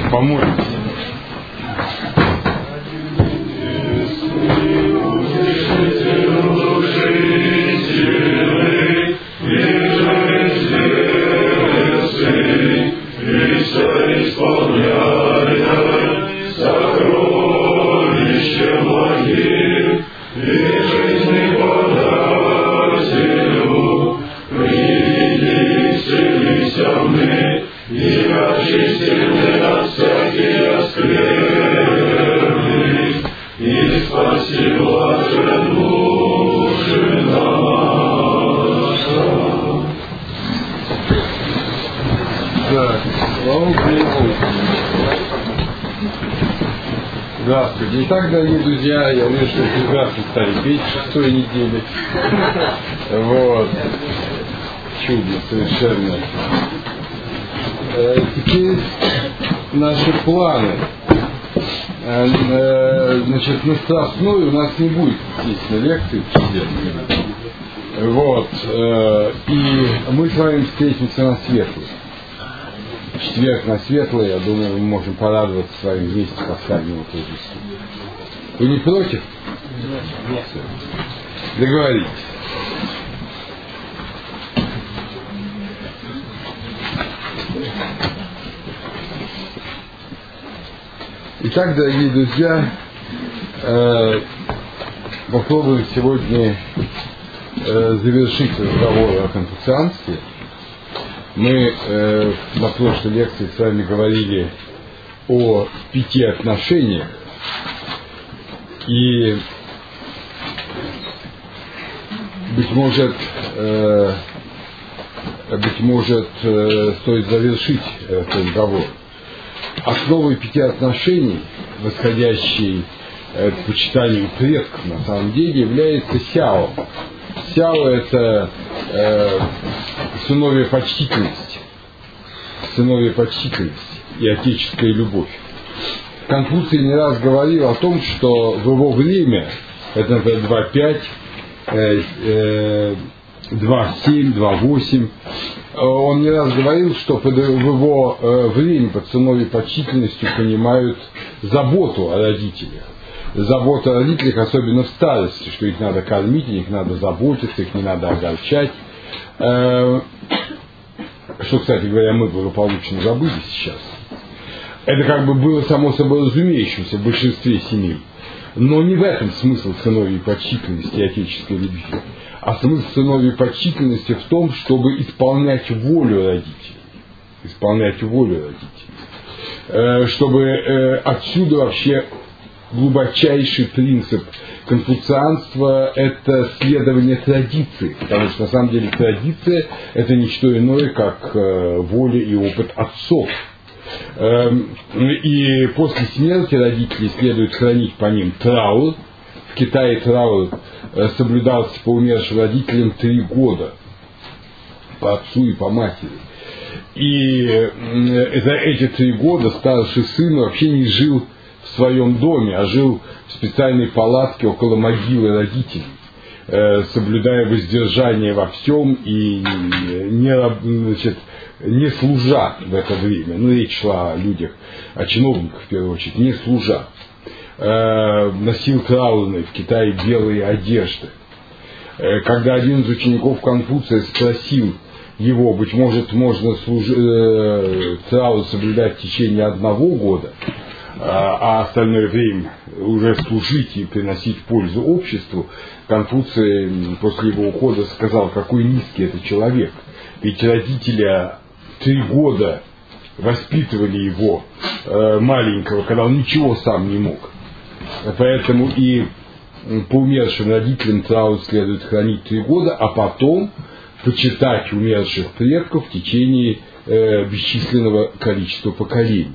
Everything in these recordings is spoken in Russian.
Помолимся. Здравствуйте. Итак, дорогие друзья, я вижу, что прекрасно стали петь шестой недели. Вот. Чудно совершенно. Теперь наши планы. Значит, на Страстной у нас не будет, естественно, лекций в четверг. Вот. И мы с вами встретимся на Светлый. В четверг на Светлый, я думаю, мы можем порадоваться с вами вместе пасхальному торжеству. Вы не против? Нет. Договоритесь. Итак, дорогие друзья, попробуем сегодня завершить разговор о конфуцианстве. Мы на прошлой лекции с вами говорили о 5 отношениях, и, быть может, стоит завершить этот разговор. Основой 5 отношений, восходящей к почитанию предков, на самом деле, является сяо. Сяо – это сыновья почтительность и отеческая любовь. Конфуций не раз говорил о том, что в его время, это, например, 2.5, 2.7, 2.8, он не раз говорил, что в его время под сыновьей почтительностью понимают заботу о родителях. Заботу о родителях, особенно в старости, что их надо кормить, о них надо заботиться, их не надо огорчать. Что, кстати говоря, мы благополучно забыли сейчас. Это как бы было само собой разумеющимся в большинстве семей. Но не в этом смысл сыновьей почтительности и отеческой любви. А смысл сыновьей почтительности в том, чтобы исполнять волю родителей. Чтобы отсюда вообще глубочайший принцип конфуцианства – это следование традиции, потому что на самом деле традиция – это не что иное, как воля и опыт отцов. И после смерти родителей следует хранить по ним траур. В Китае траур соблюдался по умершим родителям 3 года, по отцу и по матери. И за эти 3 года старший сын вообще не жил в своем доме, а жил в специальной палатке около могилы родителей, соблюдая воздержание во всем и не служа в это время. Речь шла о людях, о чиновниках в первую очередь, не служа. Носил траурные в Китае белые одежды. Когда один из учеников Конфуция спросил его, быть может, можно траур соблюдать в течение 1 года, а остальное время уже служить и приносить пользу обществу, Конфуций после его ухода сказал, какой низкий это человек. Ведь родители 3 года воспитывали его маленького, когда он ничего сам не мог. Поэтому и по умершим родителям траур следует хранить 3 года, а потом почитать умерших предков в течение бесчисленного количества поколений.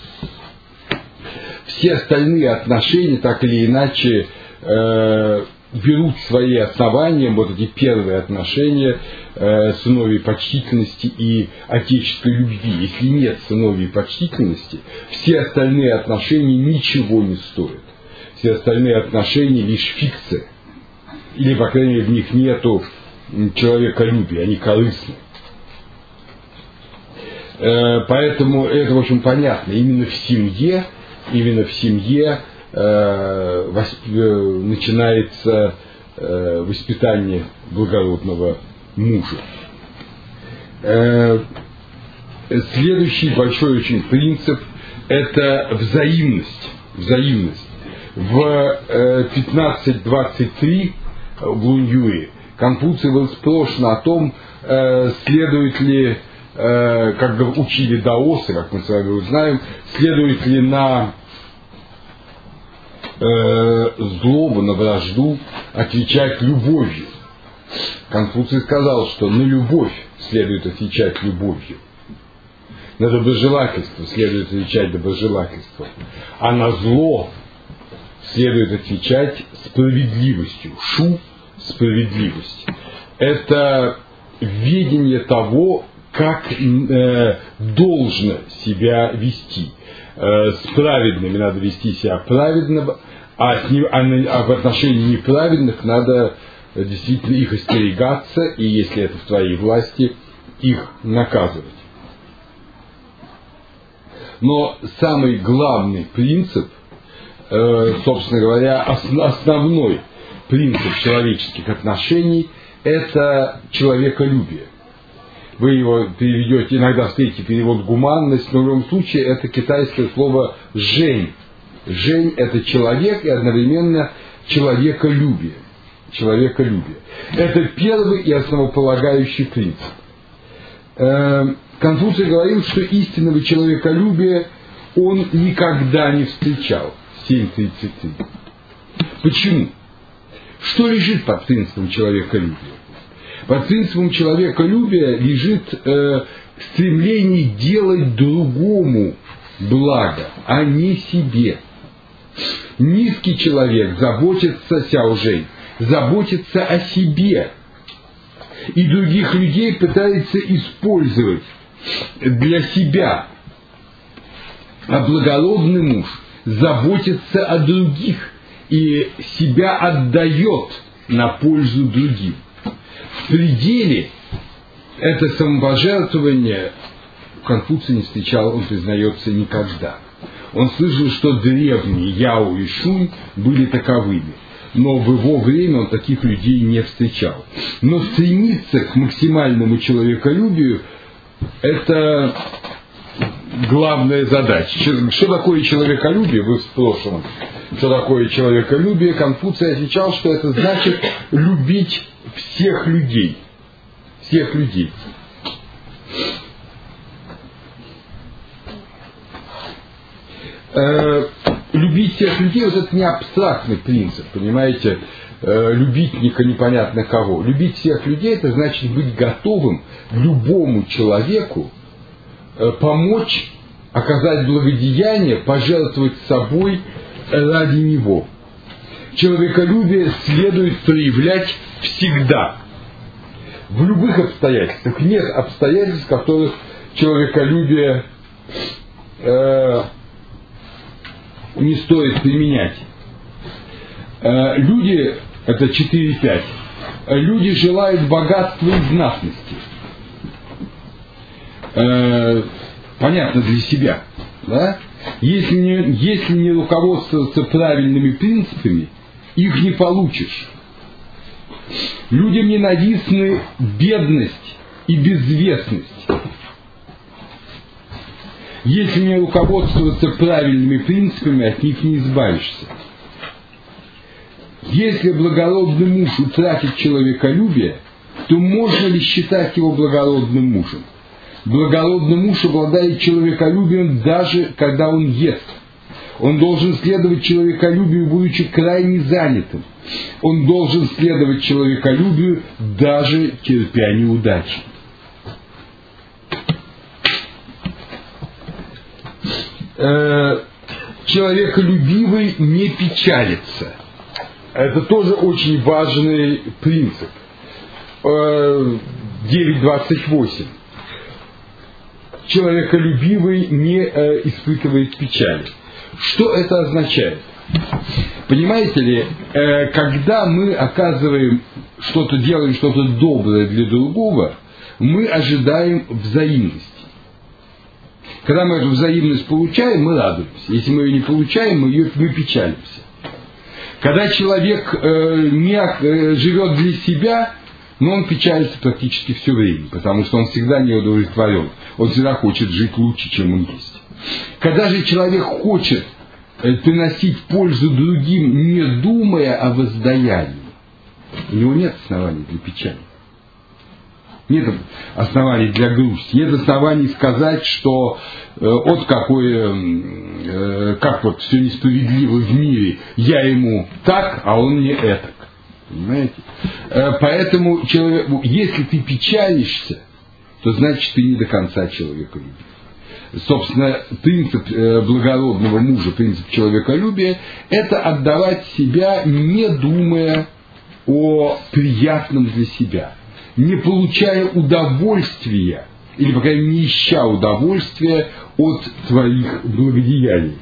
Все остальные отношения, так или иначе, берут свои основания, вот эти первые отношения сыновьей почтительности и отеческой любви. Если нет сыновьей почтительности, все остальные отношения ничего не стоят. Все остальные отношения лишь фикция. Или, по крайней мере, в них нету человеколюбия, они корыстны. Поэтому это, в общем, понятно. Именно в семье начинается воспитание благородного мужа. Следующий большой очень принцип – это взаимность. В 15.23 в Лунь-Юе Конфуций был спрошен о том, следует ли, как учили даосы, как мы с вами знаем, следует ли на злобу, на вражду отвечать любовью. Конфуций сказал, что на любовь следует отвечать любовью, на доброжелательство следует отвечать доброжелательством, а на зло следует отвечать справедливостью. Шу – справедливость. Это видение того, как должно себя вести. С праведными надо вести себя праведно, а в отношении неправедных надо действительно их остерегаться, и если это в твоей власти, их наказывать. Но самый главный принцип, собственно говоря, основной принцип человеческих отношений – это человеколюбие. Вы его переведете, иногда встретите перевод «гуманность», но в любом случае это китайское слово «жень». «Жень» – это человек и одновременно человеколюбие. Это первый и основополагающий принцип. Конфуций говорил, что истинного человеколюбия он никогда не встречал. 7.33. Почему? Что лежит под принципом человеколюбия? Под принципом человеколюбия лежит стремление делать другому благо, а не себе. Низкий человек заботится о себе и других людей пытается использовать для себя. А благородный муж заботится о других и себя отдает на пользу другим. В пределе это самопожертвование Конфуций не встречал, он признается, никогда. Он слышал, что древние Яо и Шунь были таковыми, но в его время он таких людей не встречал. Но стремиться к максимальному человеколюбию – это главная задача. Что такое человеколюбие? Вы в прошлом. Что такое человеколюбие? Конфуций отвечал, что это значит любить всех людей. Всех людей. Любить всех людей, вот это не абстрактный принцип, понимаете, любить непонятно кого. Любить всех людей, это значит быть готовым любому человеку помочь, оказать благодеяние, пожертвовать собой ради него. Человеколюбие следует проявлять всегда, в любых обстоятельствах. Нет обстоятельств, в которых человеколюбие не стоит применять. Люди, это 4.5, люди желают богатства и знатности. Понятно, для себя. Да? Если не руководствоваться правильными принципами, их не получишь. Людям ненавистны бедность и безвестность. Если не руководствоваться правильными принципами, от них не избавишься. Если благородный муж утратит человеколюбие, то можно ли считать его благородным мужем? Благородный муж обладает человеколюбием даже когда он ест. Он должен следовать человеколюбию, будучи крайне занятым. Он должен следовать человеколюбию, даже терпя неудачи. Человеколюбивый не печалится. Это тоже очень важный принцип. 9.28. Человеколюбивый не испытывает печали. Что это означает? Понимаете ли, когда мы оказываем что-то, делаем что-то доброе для другого, мы ожидаем взаимности. Когда мы эту взаимность получаем, мы радуемся. Если мы ее не получаем, мы печалимся. Когда человек живет для себя, но он печалится практически все время, потому что он всегда не удовлетворен. Он всегда хочет жить лучше, чем он есть. Когда же человек хочет приносить пользу другим, не думая о воздаянии, у него нет оснований для печали. Нет оснований для грусти. Нет оснований сказать, что как вот все несправедливо в мире, я ему так, а он мне этак. Понимаете? Поэтому если ты печалишься, то значит ты не до конца человеколюбив. Собственно, принцип благородного мужа, принцип человеколюбия – это отдавать себя, не думая о приятном для себя, не получая удовольствия, или, по крайней мере, не ища удовольствия от твоих благодеяний.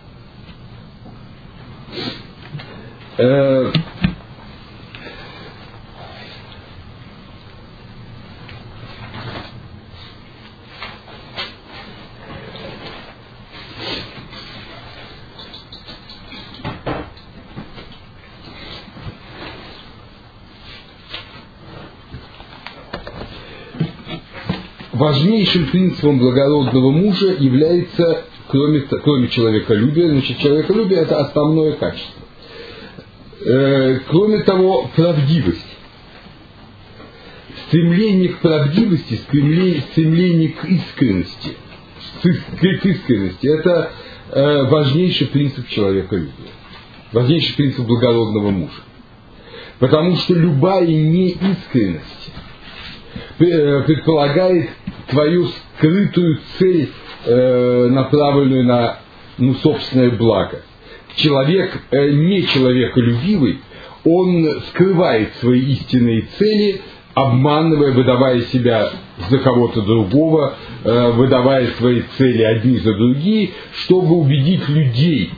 Важнейшим принципом благородного мужа является, кроме человеколюбия, значит, человеколюбие – это основное качество. Кроме того, правдивость. Стремление к правдивости, стремление к искренности. К искренности – это важнейший принцип человеколюбия. Важнейший принцип благородного мужа. Потому что любая неискренность предполагает твою скрытую цель, направленную на собственное благо. Человек, не человеколюбивый, он скрывает свои истинные цели, обманывая, выдавая себя за кого-то другого, выдавая свои цели одни за другие, чтобы убедить людей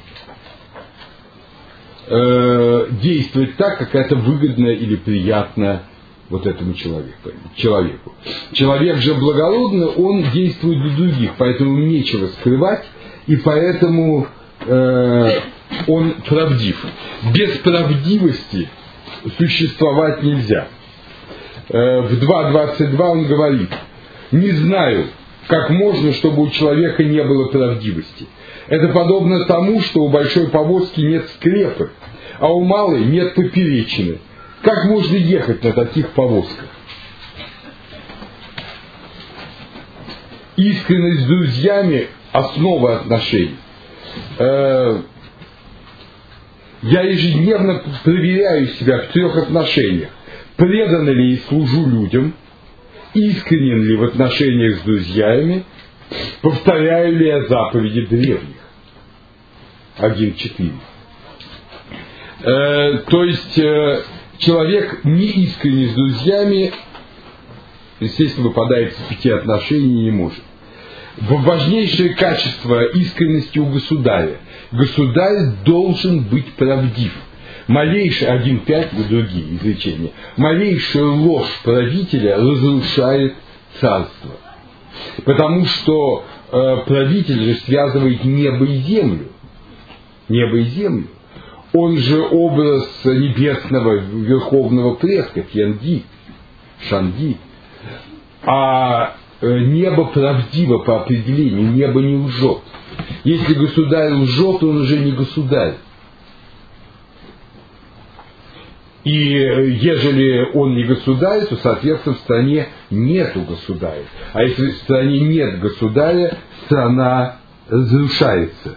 действовать так, как это выгодно или приятно вот этому человеку. Человек же благородный, он действует для других, поэтому нечего скрывать, и поэтому он правдив. Без правдивости существовать нельзя. В 2.22 он говорит: не знаю, как можно, чтобы у человека не было правдивости. Это подобно тому, что у большой повозки нет скрепы, а у малой нет поперечины. Как можно ехать на таких повозках? Искренность с друзьями – основа отношений. Я ежедневно проверяю себя в 3 отношениях. Предан ли и служу людям, искренен ли в отношениях с друзьями, повторяю ли я заповеди древних. 1.4. То есть человек неискренний с друзьями, естественно, выпадает из 5 отношений, не может. Важнейшее качество искренности у государя. Государь должен быть правдив. Малейшая, 1.5 и другие изречения, малейшая ложь правителя разрушает царство. Потому что правитель же связывает небо и землю. Небо и землю. Он же образ небесного верховного предка, Шанди. А небо правдиво по определению, небо не лжет. Если государь лжет, он уже не государь. И ежели он не государь, то, соответственно, в стране нету государя. А если в стране нет государя, страна разрушается.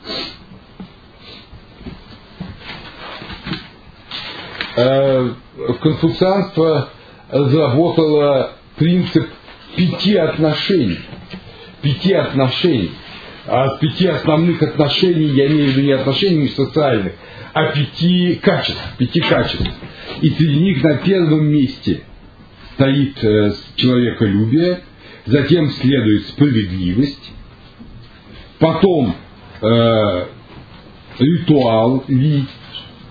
Конфуцианство разработало принцип 5 отношений. 5 отношений. А 5 основных отношений, я имею в виду не отношений социальных, а 5 качеств. И среди них на первом месте стоит человеколюбие, затем следует справедливость, потом ритуал, ли,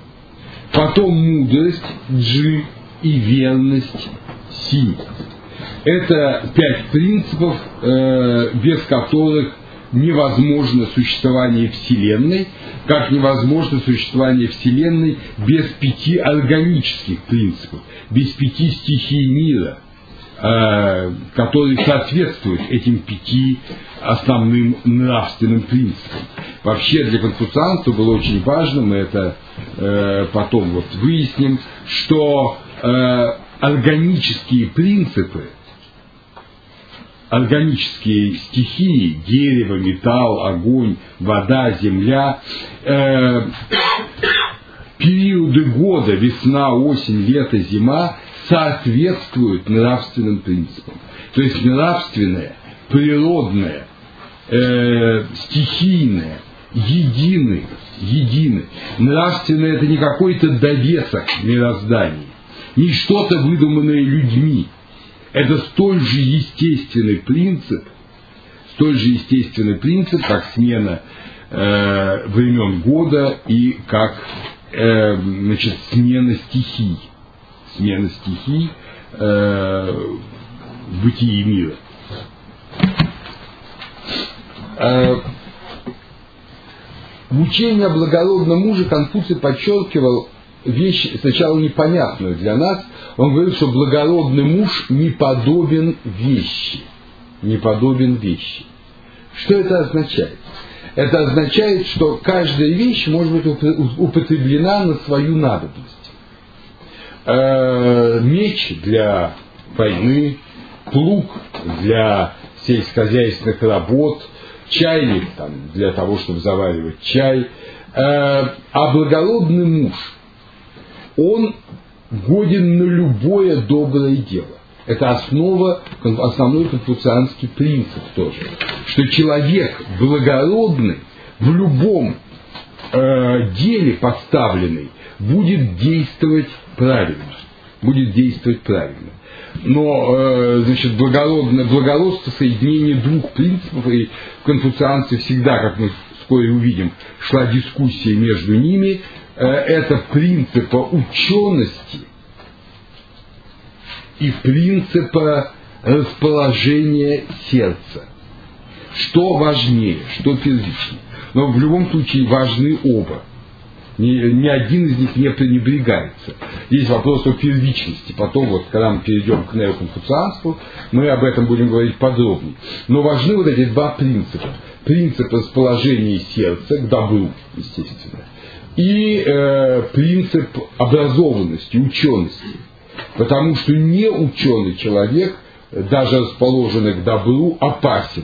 потом мудрость, джи, и верность, си. Это 5 принципов, без которых невозможно существование Вселенной, как невозможно существование Вселенной без 5 органических принципов, без 5 стихий мира, которые соответствуют этим 5 основным нравственным принципам. Вообще для конфуцианства было очень важно, мы это потом вот выясним, что органические принципы, органические стихии, дерево, металл, огонь, вода, земля, периоды года, весна, осень, лето, зима, соответствуют нравственным принципам. То есть нравственное, природное, стихийное, едины. Нравственное — это не какой-то довесок мироздания, не что-то выдуманное людьми. Это столь же естественный принцип, как смена времен года и как смена стихий в бытии мира. В учении о благородном муже Конфуций подчеркивал вещь сначала непонятную для нас. Он говорил, что благородный муж не подобен вещи. Что это означает? Это означает, что каждая вещь может быть употреблена на свою надобность. Меч для войны, плуг для сельскохозяйственных работ, чайник там, для того, чтобы заваривать чай. А благородный муж, он годен на любое доброе дело. Это основной конфуцианский принцип тоже, что человек благородный в любом деле поставленный будет действовать правильно. Но, благородство — соединение двух принципов, и в конфуцианстве всегда, как мы вскоре увидим, шла дискуссия между ними. Это принципа учености и принципа расположения сердца. Что важнее, что первичнее. Но в любом случае важны оба. Ни один из них не пренебрегается. Есть вопрос о первичности. Потом, вот, когда мы перейдем к неоконфуцианству, мы об этом будем говорить подробнее. Но важны вот эти два принципа. Принцип расположения сердца к добру, естественно, и принцип образованности, учености. Потому что неученый человек, даже расположенный к добру, опасен.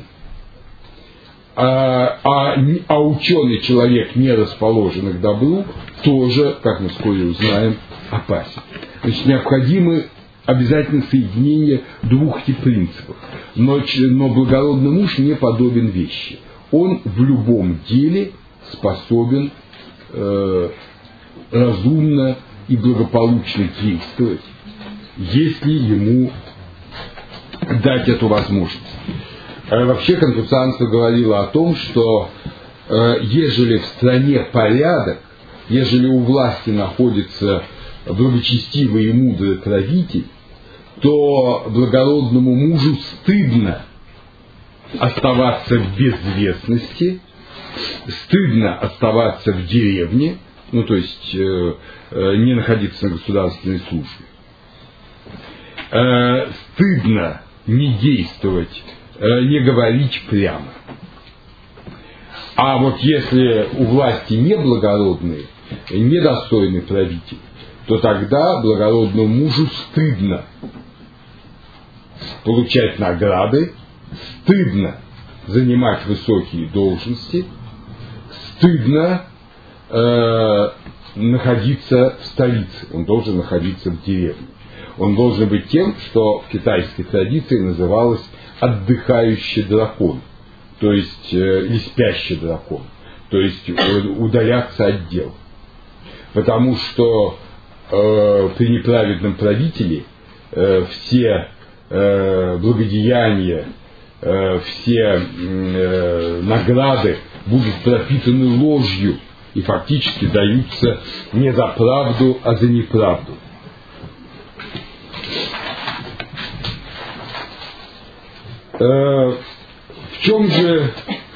А ученый человек, не расположенный к добру, тоже, как мы вскоре узнаем, опасен. Значит, необходимо обязательно соединение двух этих принципов. Но благородный муж не подобен вещи. Он в любом деле способен разумно и благополучно действовать, если ему дать эту возможность. Вообще конфуцианство говорило о том, что ежели в стране порядок, ежели у власти находится благочестивый и мудрый правитель, то благородному мужу стыдно оставаться в безвестности, стыдно оставаться в деревне, ну то есть не находиться на государственной службе, стыдно не действовать, не говорить прямо. А вот если у власти неблагородный, недостойный правитель, то тогда благородному мужу стыдно получать награды, стыдно занимать высокие должности, стыдно находиться в столице, он должен находиться в деревне. Он должен быть тем, что в китайской традиции называлось отдыхающий дракон, то есть или спящий дракон, то есть удаляться от дел. Потому что при неправедном правителе все благодеяния, все награды будут пропитаны ложью и фактически даются не за правду, а за неправду. В чем же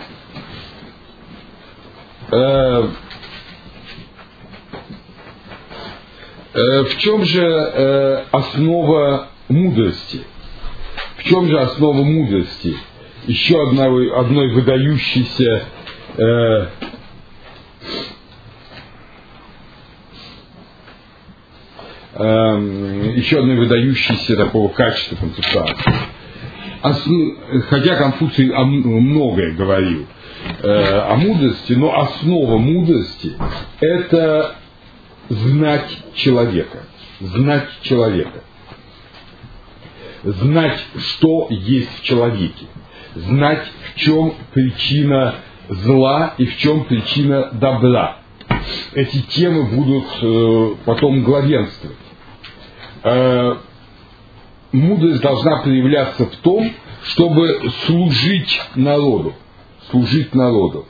основа мудрости? В чем же основа мудрости? Еще одной выдающейся такого качества конфуцианства. Хотя Конфуций многое говорил о мудрости, но основа мудрости – это знать человека. Знать человека. Знать, что есть в человеке. Знать, в чем причина зла и в чем причина добра. Эти темы будут потом главенствовать. Мудрость должна проявляться в том, чтобы служить народу. Служить народу.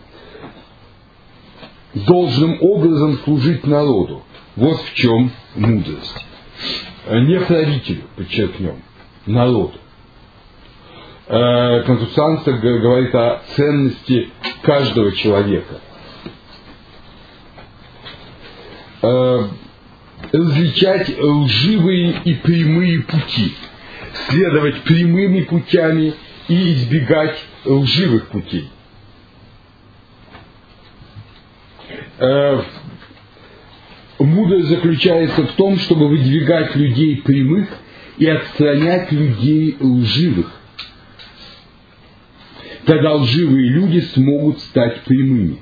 Должным образом служить народу. Вот в чем мудрость. Не правителю, подчеркнем, народу. Конфуцианство говорит о ценности каждого человека. Различать лживые и прямые пути, следовать прямыми путями и избегать лживых путей. Мудрость заключается в том, чтобы выдвигать людей прямых и отстранять людей лживых. Тогда лживые люди смогут стать прямыми.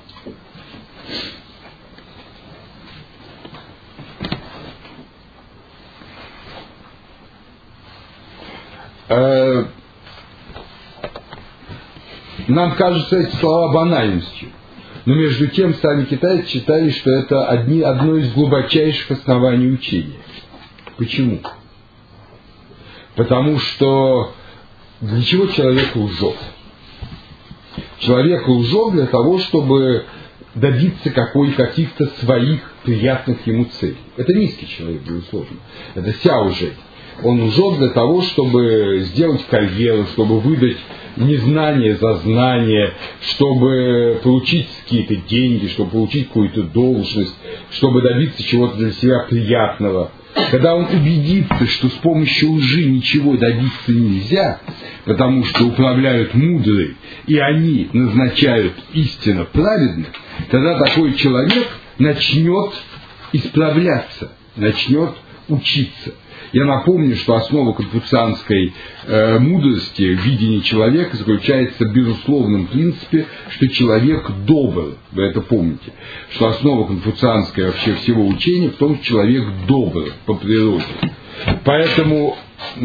Нам кажется эти слова банальностью, но между тем сами китайцы считали, что это одно из глубочайших оснований учения. Почему? Потому что для чего человек лжет? Человек лжет для того, чтобы добиться каких-то своих приятных ему целей. Это низкий человек, безусловно. Это сяо-жень. Он лжет для того, чтобы сделать карьеру, чтобы выдать незнание за знание, чтобы получить какие-то деньги, чтобы получить какую-то должность, чтобы добиться чего-то для себя приятного. Когда он убедится, что с помощью лжи ничего добиться нельзя, потому что управляют мудрые, и они назначают истинно праведных, тогда такой человек начнет исправляться, начнет учиться. Я напомню, что основа конфуцианской мудрости, видения человека заключается в безусловном принципе, что человек добр. Вы это помните. Что основа конфуцианской вообще всего учения в том, что человек добр по природе. Поэтому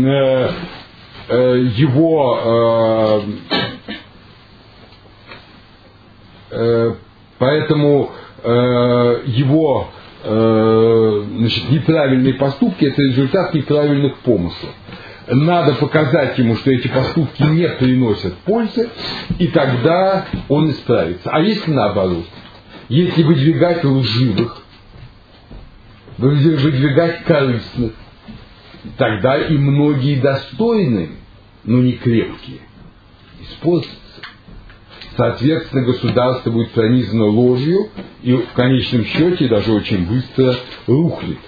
его неправильные поступки – это результат неправильных помыслов. Надо показать ему, что эти поступки не приносят пользы, и тогда он исправится. А если наоборот? Если выдвигать лживых, выдвигать корыстных, тогда и многие достойные, но не крепкие, испортятся. Соответственно, государство будет пронизано ложью и в конечном счете даже очень быстро рухнет.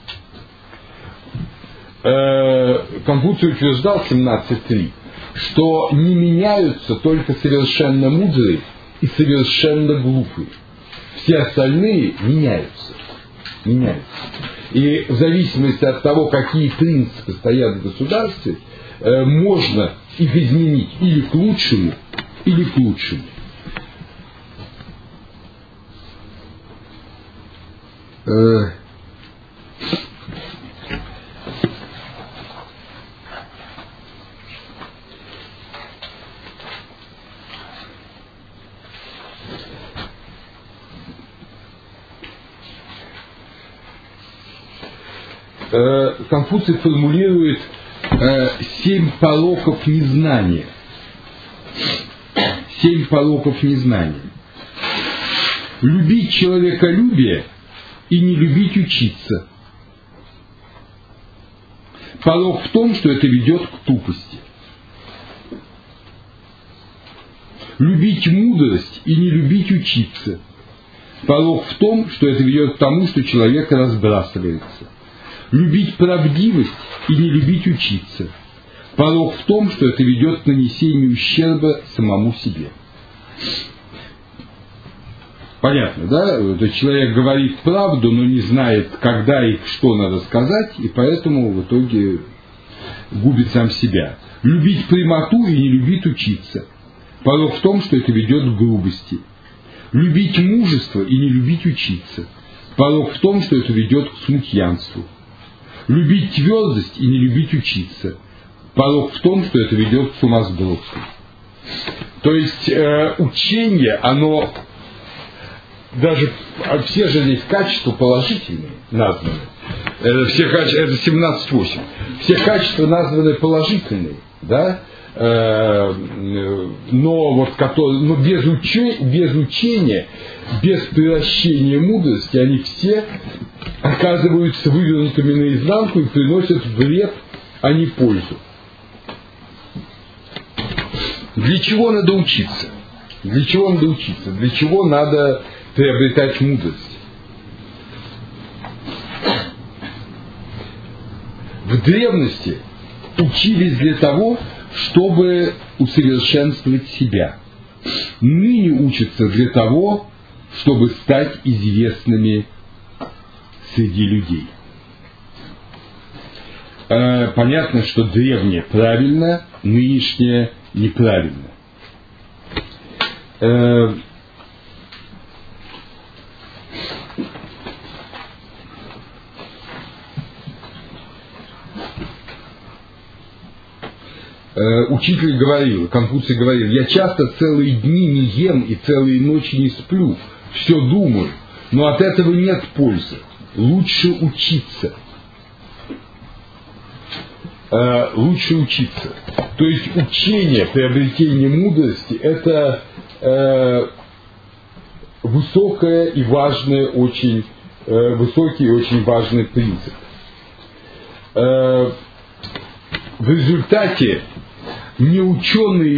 Конфуций утверждал в 17.3, что не меняются только совершенно мудрые и совершенно глупые. Все остальные меняются. И в зависимости от того, какие принципы стоят в государстве, можно их изменить или к лучшему, или к лучшему. Конфуций формулирует 7 пороков незнания. 7 пороков незнания. Любить человеколюбие и не любить учиться. Порок в том, что это ведет к тупости. Любить мудрость и не любить учиться. Порок в том, что это ведет к тому, что человек разбрасывается. Любить правдивость и не любить учиться. Порок в том, что это ведет к нанесению ущерба самому себе. Понятно, да? То есть человек говорит правду, но не знает, когда и что надо сказать, и поэтому в итоге губит сам себя. Любить прямоту и не любить учиться. Порок в том, что это ведет к грубости. Любить мужество и не любить учиться. Порок в том, что это ведет к смутьянству. Любить твердость и не любить учиться. Порок в том, что это ведет к сумасбродству. То есть учение, оно даже все же здесь качества положительные названы. Это 17.8. Все качества названы положительные, да? Но без учения, без превращения мудрости, они все оказываются вывернутыми наизнанку и приносят вред, а не пользу. Для чего надо учиться? Для чего надо учиться? Для чего надо приобретать мудрость? В древности учились для того, чтобы усовершенствовать себя. Ныне учатся для того, чтобы стать известными среди людей. Понятно, что древнее правильно, нынешнее неправильно. Учитель говорил, Конфуций говорил: я часто целые дни не ем и целые ночи не сплю, все думаю, но от этого нет пользы. Лучше учиться. Лучше учиться. То есть учение, приобретение мудрости – это высокое и важное, очень высокий и очень важный принцип. В результате неученые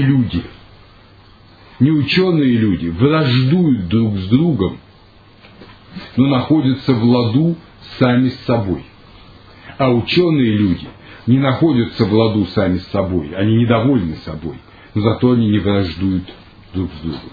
люди враждуют друг с другом, но находятся в ладу сами с собой. А ученые люди не находятся в ладу сами с собой, они недовольны собой, но зато они не враждуют друг с другом.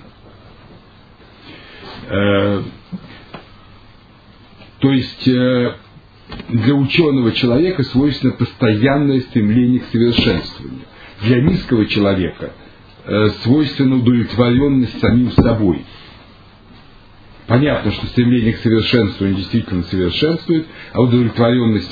То есть для ученого человека свойственно постоянное стремление к совершенствованию. Для низкого человека свойственна удовлетворенность самим собой. Понятно, что стремление к совершенствованию действительно совершенствует, а удовлетворенность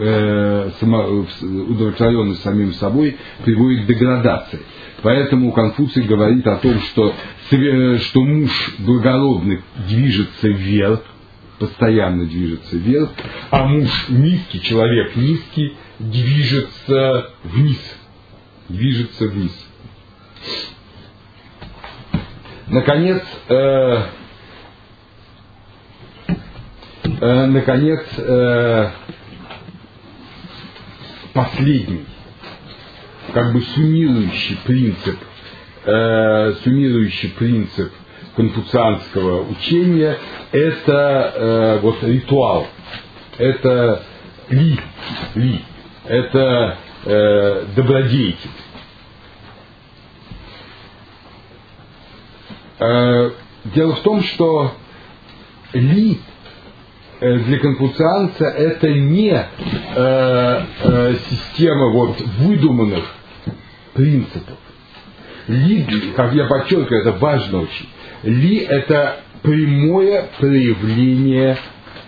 самим собой приводит к деградации. Поэтому Конфуций говорит о том, что муж благородный движется вверх, постоянно движется вверх, а муж низкий, человек низкий, движется вниз. Наконец, последний, как бы суммирующий принцип конфуцианского учения – это ритуал, это это добродетель. Дело в том, что для конфуцианца это не система выдуманных принципов. Как я подчеркиваю, это важно очень. Это прямое проявление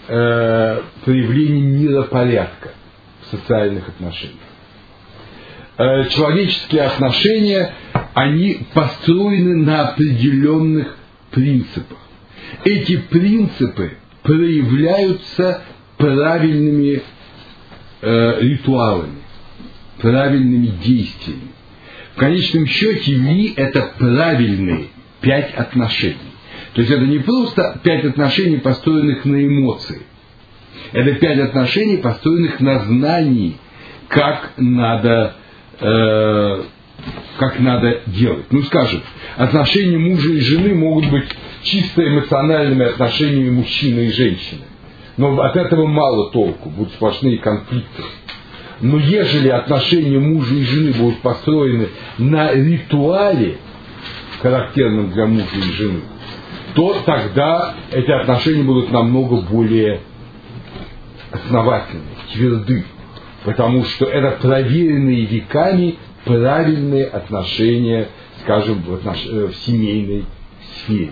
миропорядка в социальных отношениях. Человеческие отношения, они построены на определенных принципах. Эти принципы проявляются правильными ритуалами, правильными действиями. В конечном счете это правильные 5 отношений. То есть это не просто 5 отношений, построенных на эмоции. Это 5 отношений, построенных на знании, как надо как надо делать. Ну, скажем, отношения мужа и жены могут быть чисто эмоциональными отношениями мужчины и женщины. Но от этого мало толку, будут сплошные конфликты. Но ежели отношения мужа и жены будут построены на ритуале, характерном для мужа и жены, то тогда эти отношения будут намного более основательны, тверды. Потому что это проверенные веками правильные отношения, скажем, в семейной сфере.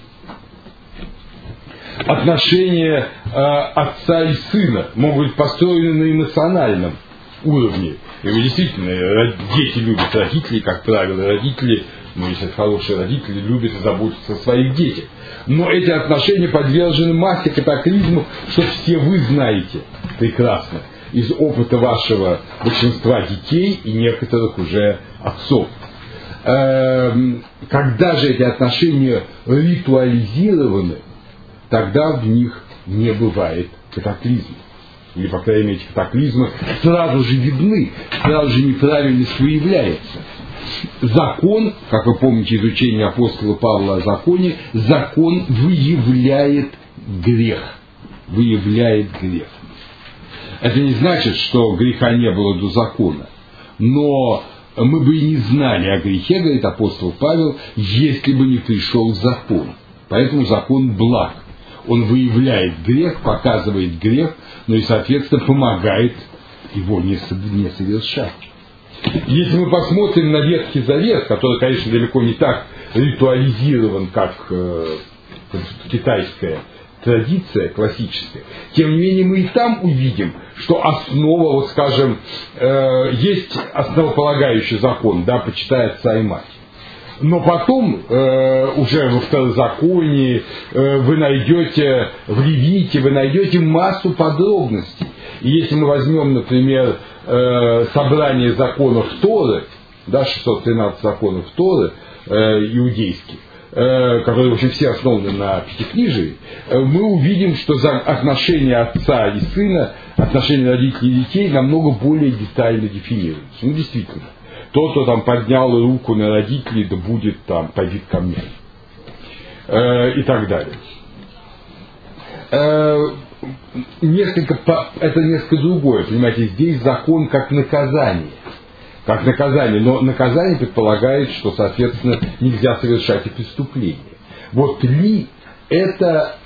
Отношения отца и сына могут быть построены на эмоциональном уровне. И действительно, дети любят родителей, как правило, родители, если это хорошие родители, любят заботиться о своих детях. Но эти отношения подвержены массе катаклизмов, что все вы знаете прекрасно из опыта вашего большинства детей и некоторых уже отцов. Когда же эти отношения ритуализированы, тогда в них не бывает катаклизмов. Или, по крайней мере, эти катаклизмы сразу же видны, сразу же неправильность выявляется. Закон, как вы помните изучение апостола Павла о законе, закон выявляет грех. Выявляет грех. Это не значит, что греха не было до закона. Но мы бы и не знали о грехе, говорит апостол Павел, если бы не пришел закон. Поэтому закон благ. Он выявляет грех, показывает грех, но и, соответственно, помогает его не совершать. Если мы посмотрим на Ветхий Завет, который, конечно, далеко не так ритуализирован, как китайская традиция классическая, тем не менее мы и там увидим, что основа, вот скажем, есть основополагающий закон, да, почитай отца и мать. Но потом, уже во Второзаконии, вы найдете, в Левите, вы найдете массу подробностей. И если мы возьмем, например, собрание законов Торы, да, 613 законов Торы, иудейских, которые, в общем, все основаны на Пятикнижии, мы увидим, что отношения отца и сына, отношения родителей и детей намного более детально дефинируются. Ну, действительно. Тот, кто там поднял руку на родителей, да будет там побит камнями. И так далее. Это несколько другое. Понимаете, здесь закон как наказание. Как наказание. Но наказание предполагает, что, соответственно, нельзя совершать и преступления. Вот ли это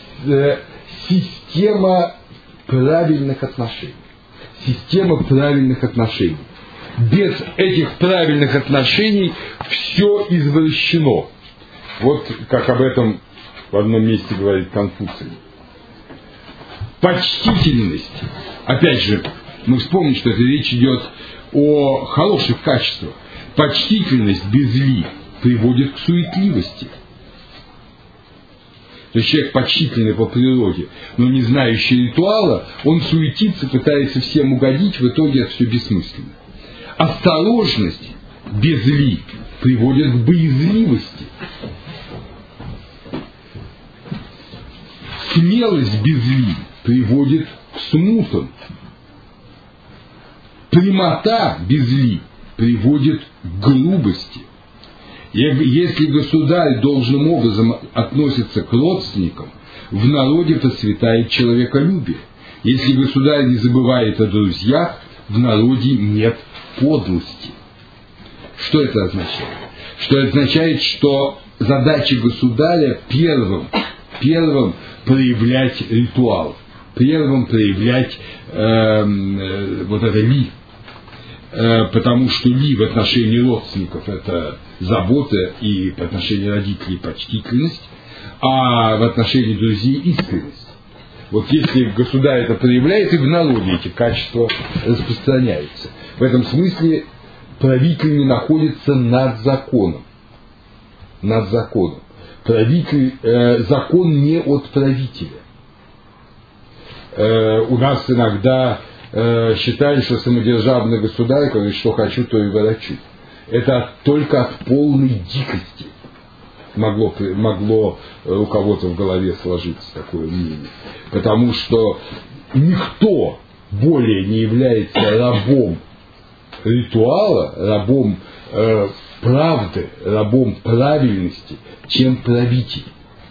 система правильных отношений. Система правильных отношений. Без этих правильных отношений все извращено. Вот как об этом в одном месте говорит Конфуций. Почтительность. Опять же, мы вспомним, что это речь идет о хороших качествах. Почтительность без ли приводит к суетливости. То есть человек почтительный по природе, но не знающий ритуала, он суетится, пытается всем угодить, в итоге это все бессмысленно. Осторожность без ли приводит к боязливости. Смелость без ли приводит к смутам. Прямота без ли приводит к грубости. Если государь должным образом относится к родственникам, в народе процветает человеколюбие. Если государь не забывает о друзьях, в народе нет подлости. Что это означает? Что это означает, что задача государя первым проявлять ритуал, первым проявлять вот это ли. Потому что ли в отношении родственников это забота, и по отношению родителей почтительность, а в отношении друзей искренность. Вот если государь это проявляет, и в народе эти качества распространяются. В этом смысле правитель не находится над законом. Над законом. Правитель, закон не от правителя. У нас иногда считали, что самодержавный государь, говорит, что хочу, то и ворочу. Это только от полной дикости могло у кого-то в голове сложиться такое мнение. Потому что никто более не является рабом ритуала, рабом правды, рабом правильности, чем правитель.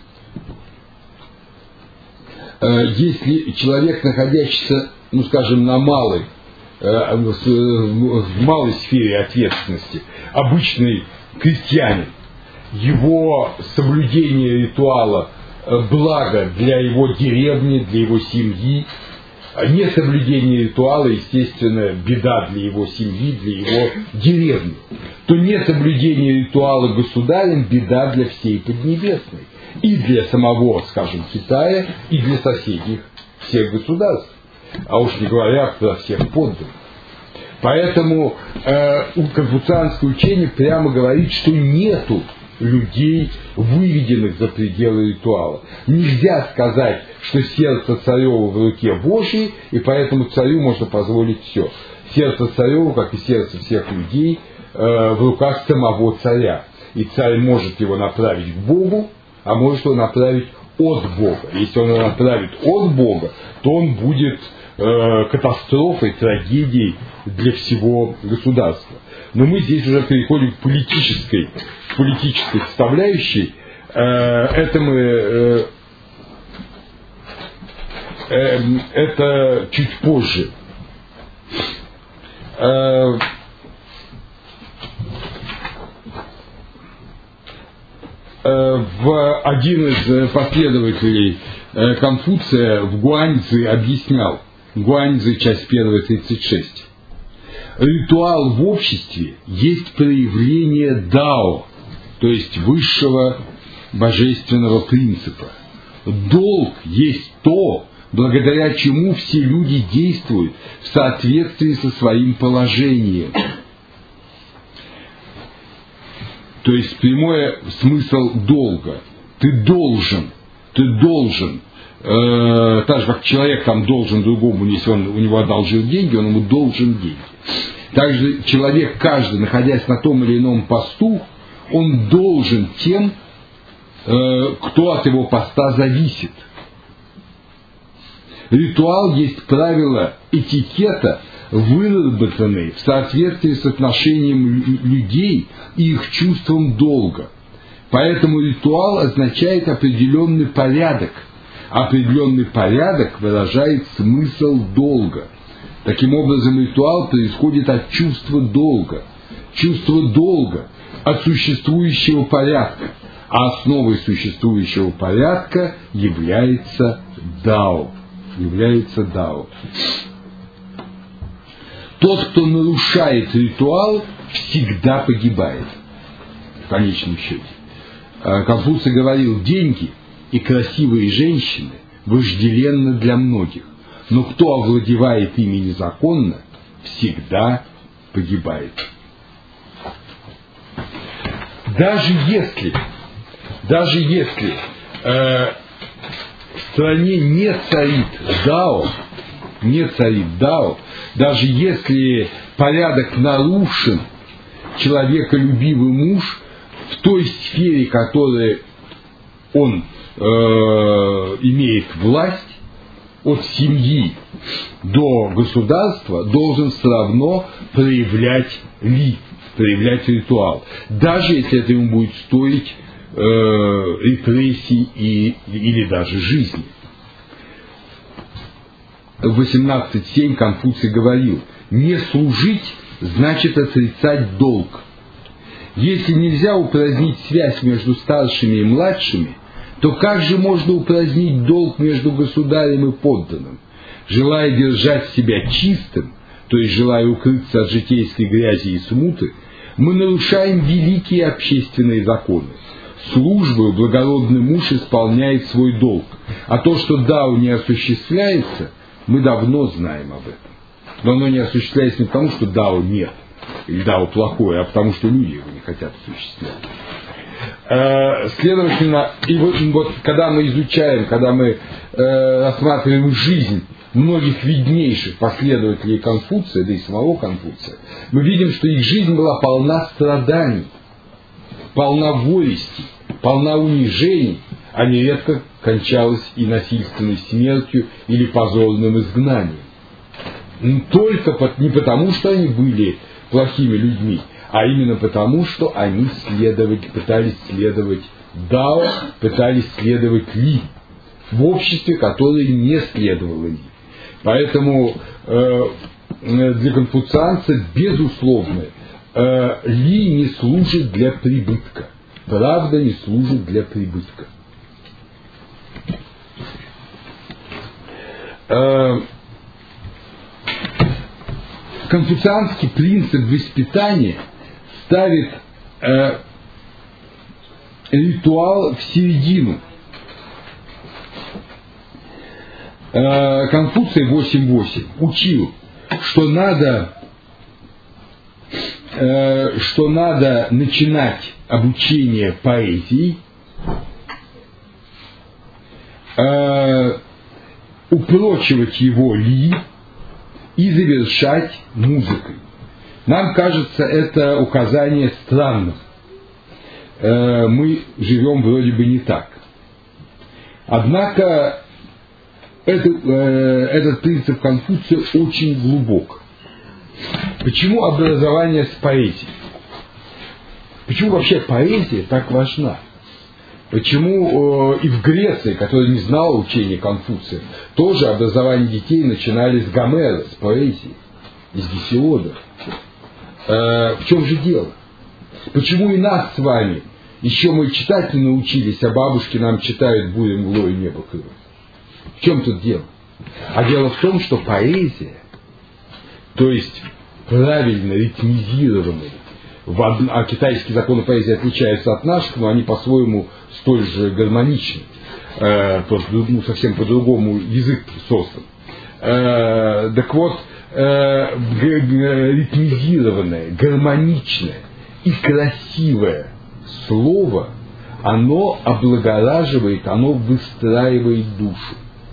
Если человек, находящийся, скажем, на малой, в малой сфере ответственности, обычный крестьянин, его соблюдение ритуала благо для его деревни, для его семьи, несоблюдение ритуала, естественно, беда для его семьи, для его деревни, то несоблюдение ритуала государем беда для всей Поднебесной. И для самого, скажем, Китая, и для соседей всех государств. А уж не говоря про всех подданных. Поэтому конфуцианское учение прямо говорит, что нету людей, выведенных за пределы ритуала. Нельзя сказать, что сердце царева в руке Божьей, и поэтому царю можно позволить все. Сердце царева, как и сердце всех людей, в руках самого царя. И царь может его направить к Богу, а может его направить от Бога. Если он его направит от Бога, то он будет катастрофой, трагедией для всего государства. Но мы здесь уже переходим к политической составляющей. Это чуть позже. Один из последователей Конфуция в Гуаньцзи объяснял, Гуаньцзи, часть 1, 36. Ритуал в обществе есть проявление дао, то есть высшего божественного принципа. Долг есть то, благодаря чему все люди действуют в соответствии со своим положением. То есть прямой смысл долга. Ты должен, так же как человек там должен другому, если он у него одолжил деньги, он ему должен деньги. Также человек, каждый, находясь на том или ином посту, он должен тем, кто от его поста зависит. Ритуал есть правила этикета, выработанные в соответствии с отношением людей и их чувством долга. Поэтому ритуал означает определенный порядок. Определенный порядок выражает смысл долга. Таким образом, ритуал происходит от чувства долга. Чувство долга от существующего порядка. А основой существующего порядка является дао. Тот, кто нарушает ритуал, всегда погибает. В конечном счете. Конфуций говорил, деньги и красивые женщины вожделенны для многих, но кто овладевает ими незаконно, всегда погибает. Даже если в стране не царит дао, даже если порядок нарушен, человеколюбивый муж в той сфере, которой он имеет власть, от семьи до государства, должен все равно проявлять ритуал. Даже если это ему будет стоить репрессий или даже жизни. В 18.7 Конфуций говорил, не служить значит отрицать долг. Если нельзя упразднить связь между старшими и младшими, то как же можно упразднить долг между государем и подданным? Желая держать себя чистым, то есть желая укрыться от житейской грязи и смуты, мы нарушаем великие общественные законы. Службою благородный муж исполняет свой долг, а то, что дао не осуществляется, мы давно знаем об этом. Но оно не осуществляется не потому, что дао нет, или дао плохое, а потому, что люди его не хотят осуществлять. Следовательно, и вот когда мы изучаем, когда мы рассматриваем жизнь многих виднейших последователей Конфуция, да и самого Конфуция, мы видим, что их жизнь была полна страданий, полна горести, полна унижений, а нередко кончалась и насильственной смертью или позорным изгнанием. Только не потому, что они были плохими людьми, а именно потому, что они пытались следовать Дао, пытались следовать Ли в обществе, которое не следовало Ли. Поэтому для конфуцианца, безусловно, Ли не служит для прибытка. Правда не служит для прибытка. Конфуцианский принцип воспитания ставит ритуал в середину. Конфуций 8.8 учил, что надо начинать обучение поэзии, упрочивать его Ли и завершать музыкой. Нам кажется это указание странным. Мы живем вроде бы не так. Однако этот принцип Конфуция очень глубок. Почему образование с поэзией? Почему вообще поэзия так важна? Почему и в Греции, которая не знала учения Конфуция, тоже образование детей начинали с Гомера, с поэзии, из Гесиода? В чем же дело? Почему и нас с вами, еще мы читать не научились, а бабушки нам читают «Буря, мглой, небо крыло»? В чем тут дело? А дело в том, что поэзия, то есть правильно ритмизированный, а китайские законы поэзии отличаются от наших, но они по-своему столь же гармоничны, просто совсем по-другому язык создан. Так вот, ритмизированное, гармоничное и красивое слово, оно облагораживает, оно выстраивает душу.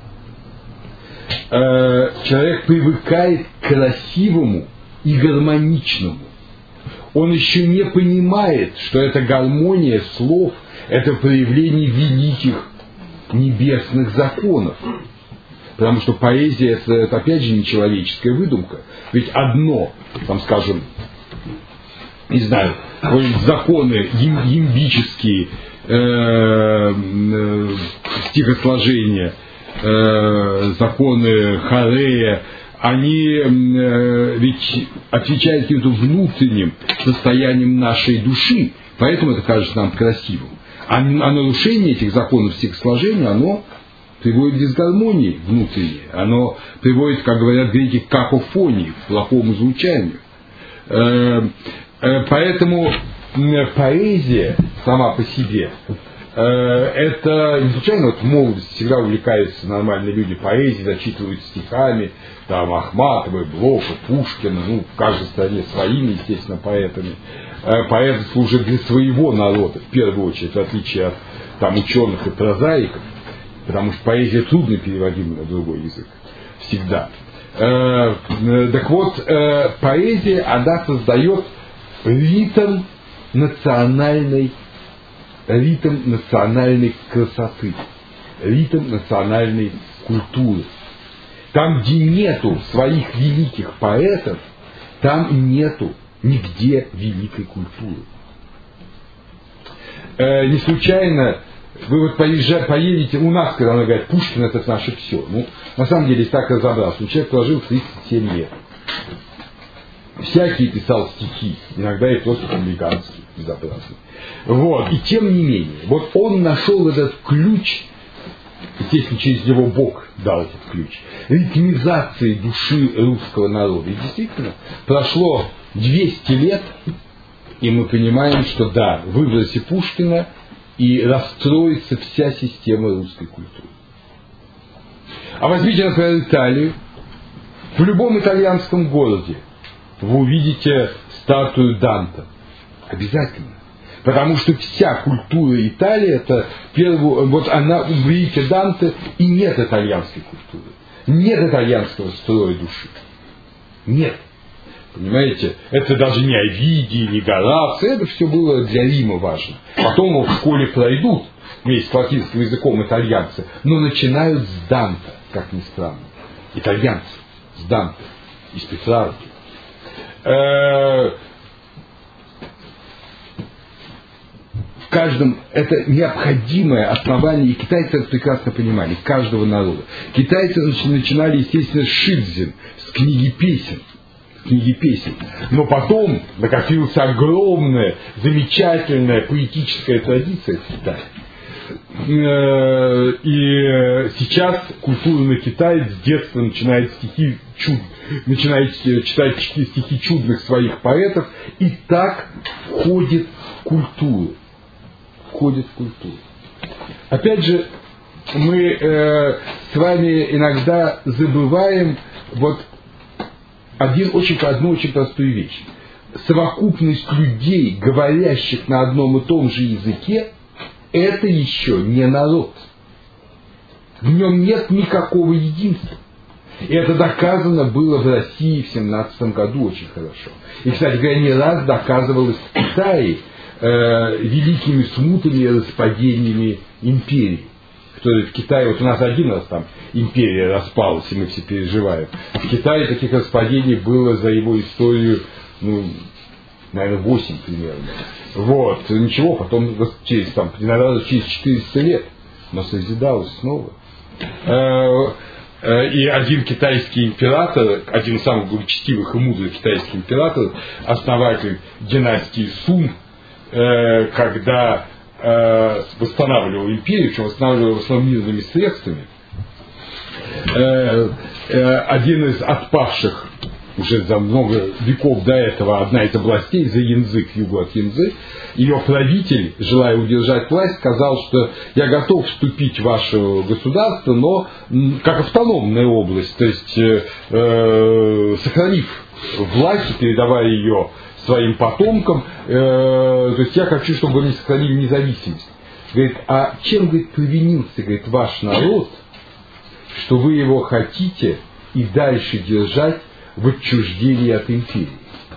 Человек привыкает к красивому и гармоничному. Он еще не понимает, что эта гармония слов – это проявление великих небесных законов. Потому что поэзия – это опять же не человеческая выдумка. Ведь одно, там, скажем, не знаю, законы ямбические, стихосложения, законы Харея, они ведь отвечают каким-то внутренним состоянием нашей души, поэтому это кажется нам красивым. А нарушение этих законов стихосложения, оно приводит к дисгармонии внутренней, оно приводит, как говорят греки, к какофонии, к плохому звучанию. Поэтому поэзия сама по себе, это не случайно, вот в молодости всегда увлекаются нормальные люди поэзией, зачитывают стихами, там Ахматовой, Блока, Пушкина, в каждой стране своими, естественно, поэтами. Поэты служат для своего народа, в первую очередь, в отличие от там ученых и прозаиков, потому что поэзия трудно переводима на другой язык, всегда. Так вот, поэзия, она создает ритм национальной красоты, ритм национальной культуры. Там, где нету своих великих поэтов, там нету нигде великой культуры. Не случайно вы вот поедете у нас, когда она говорит, Пушкин это наше все. На самом деле, если так разобраться, человек прожил 37 лет. Всякий писал стихи, иногда и просто хулиганские, безобразные. Вот. И тем не менее, вот он нашел этот ключ, естественно, через него Бог дал этот ключ, ритмизации души русского народа. И действительно, прошло 200 лет, и мы понимаем, что да, выброси Пушкина, и расстроится вся система русской культуры. А возьмите, например, Италию. В любом итальянском городе вы увидите статую Данте. Обязательно. Потому что вся культура Италии, это вот она, в велике Данте, и нет итальянской культуры. Нет итальянского строя души. Нет. Понимаете, это даже не Овидий, не Гораций, это все было для Рима важно. Потом в школе пройдут вместе с латинским языком итальянцы, но начинают с Данте, как ни странно. Итальянцы с Данте, из Петрарки. каждом это необходимое основание, и китайцы это прекрасно понимали, каждого народа. Китайцы начинали, естественно, с шидзин, с книги песен. Но потом накопилась огромная, замечательная поэтическая традиция в Китае. И сейчас культурный китаец с детства начинает читать стихи чудных своих поэтов, и так входит в культуру. Опять же, мы с вами иногда забываем одну очень простую вещь. Совокупность людей, говорящих на одном и том же языке, это еще не народ. В нем нет никакого единства. И это доказано было в России в 17 году очень хорошо. И, кстати говоря, не раз доказывалось в Китае великими смутами и распадениями империи. В Китае, вот у нас один раз там империя распалась, и мы все переживаем. В Китае таких распадений было за его историю, наверное, 8 примерно. Ничего, потом через 400 лет, но созидалось снова. И один китайский император, один из самых благочестивых и мудрых китайских императоров, основатель династии Сун, когда восстанавливал империю, причем восстанавливал в основном мирными средствами, один из отпавших уже за много веков до этого, одна из областей, за Янцзы, к югу от Янцзы, ее правитель, желая удержать власть, сказал, что я готов вступить в ваше государство, но как автономная область, то есть сохранив власть, передавая ее своим потомкам, то есть я хочу, чтобы они сохранили независимость. Говорит, а чем, говорит, провинился, говорит, ваш народ, что вы его хотите и дальше держать в отчуждении от империи?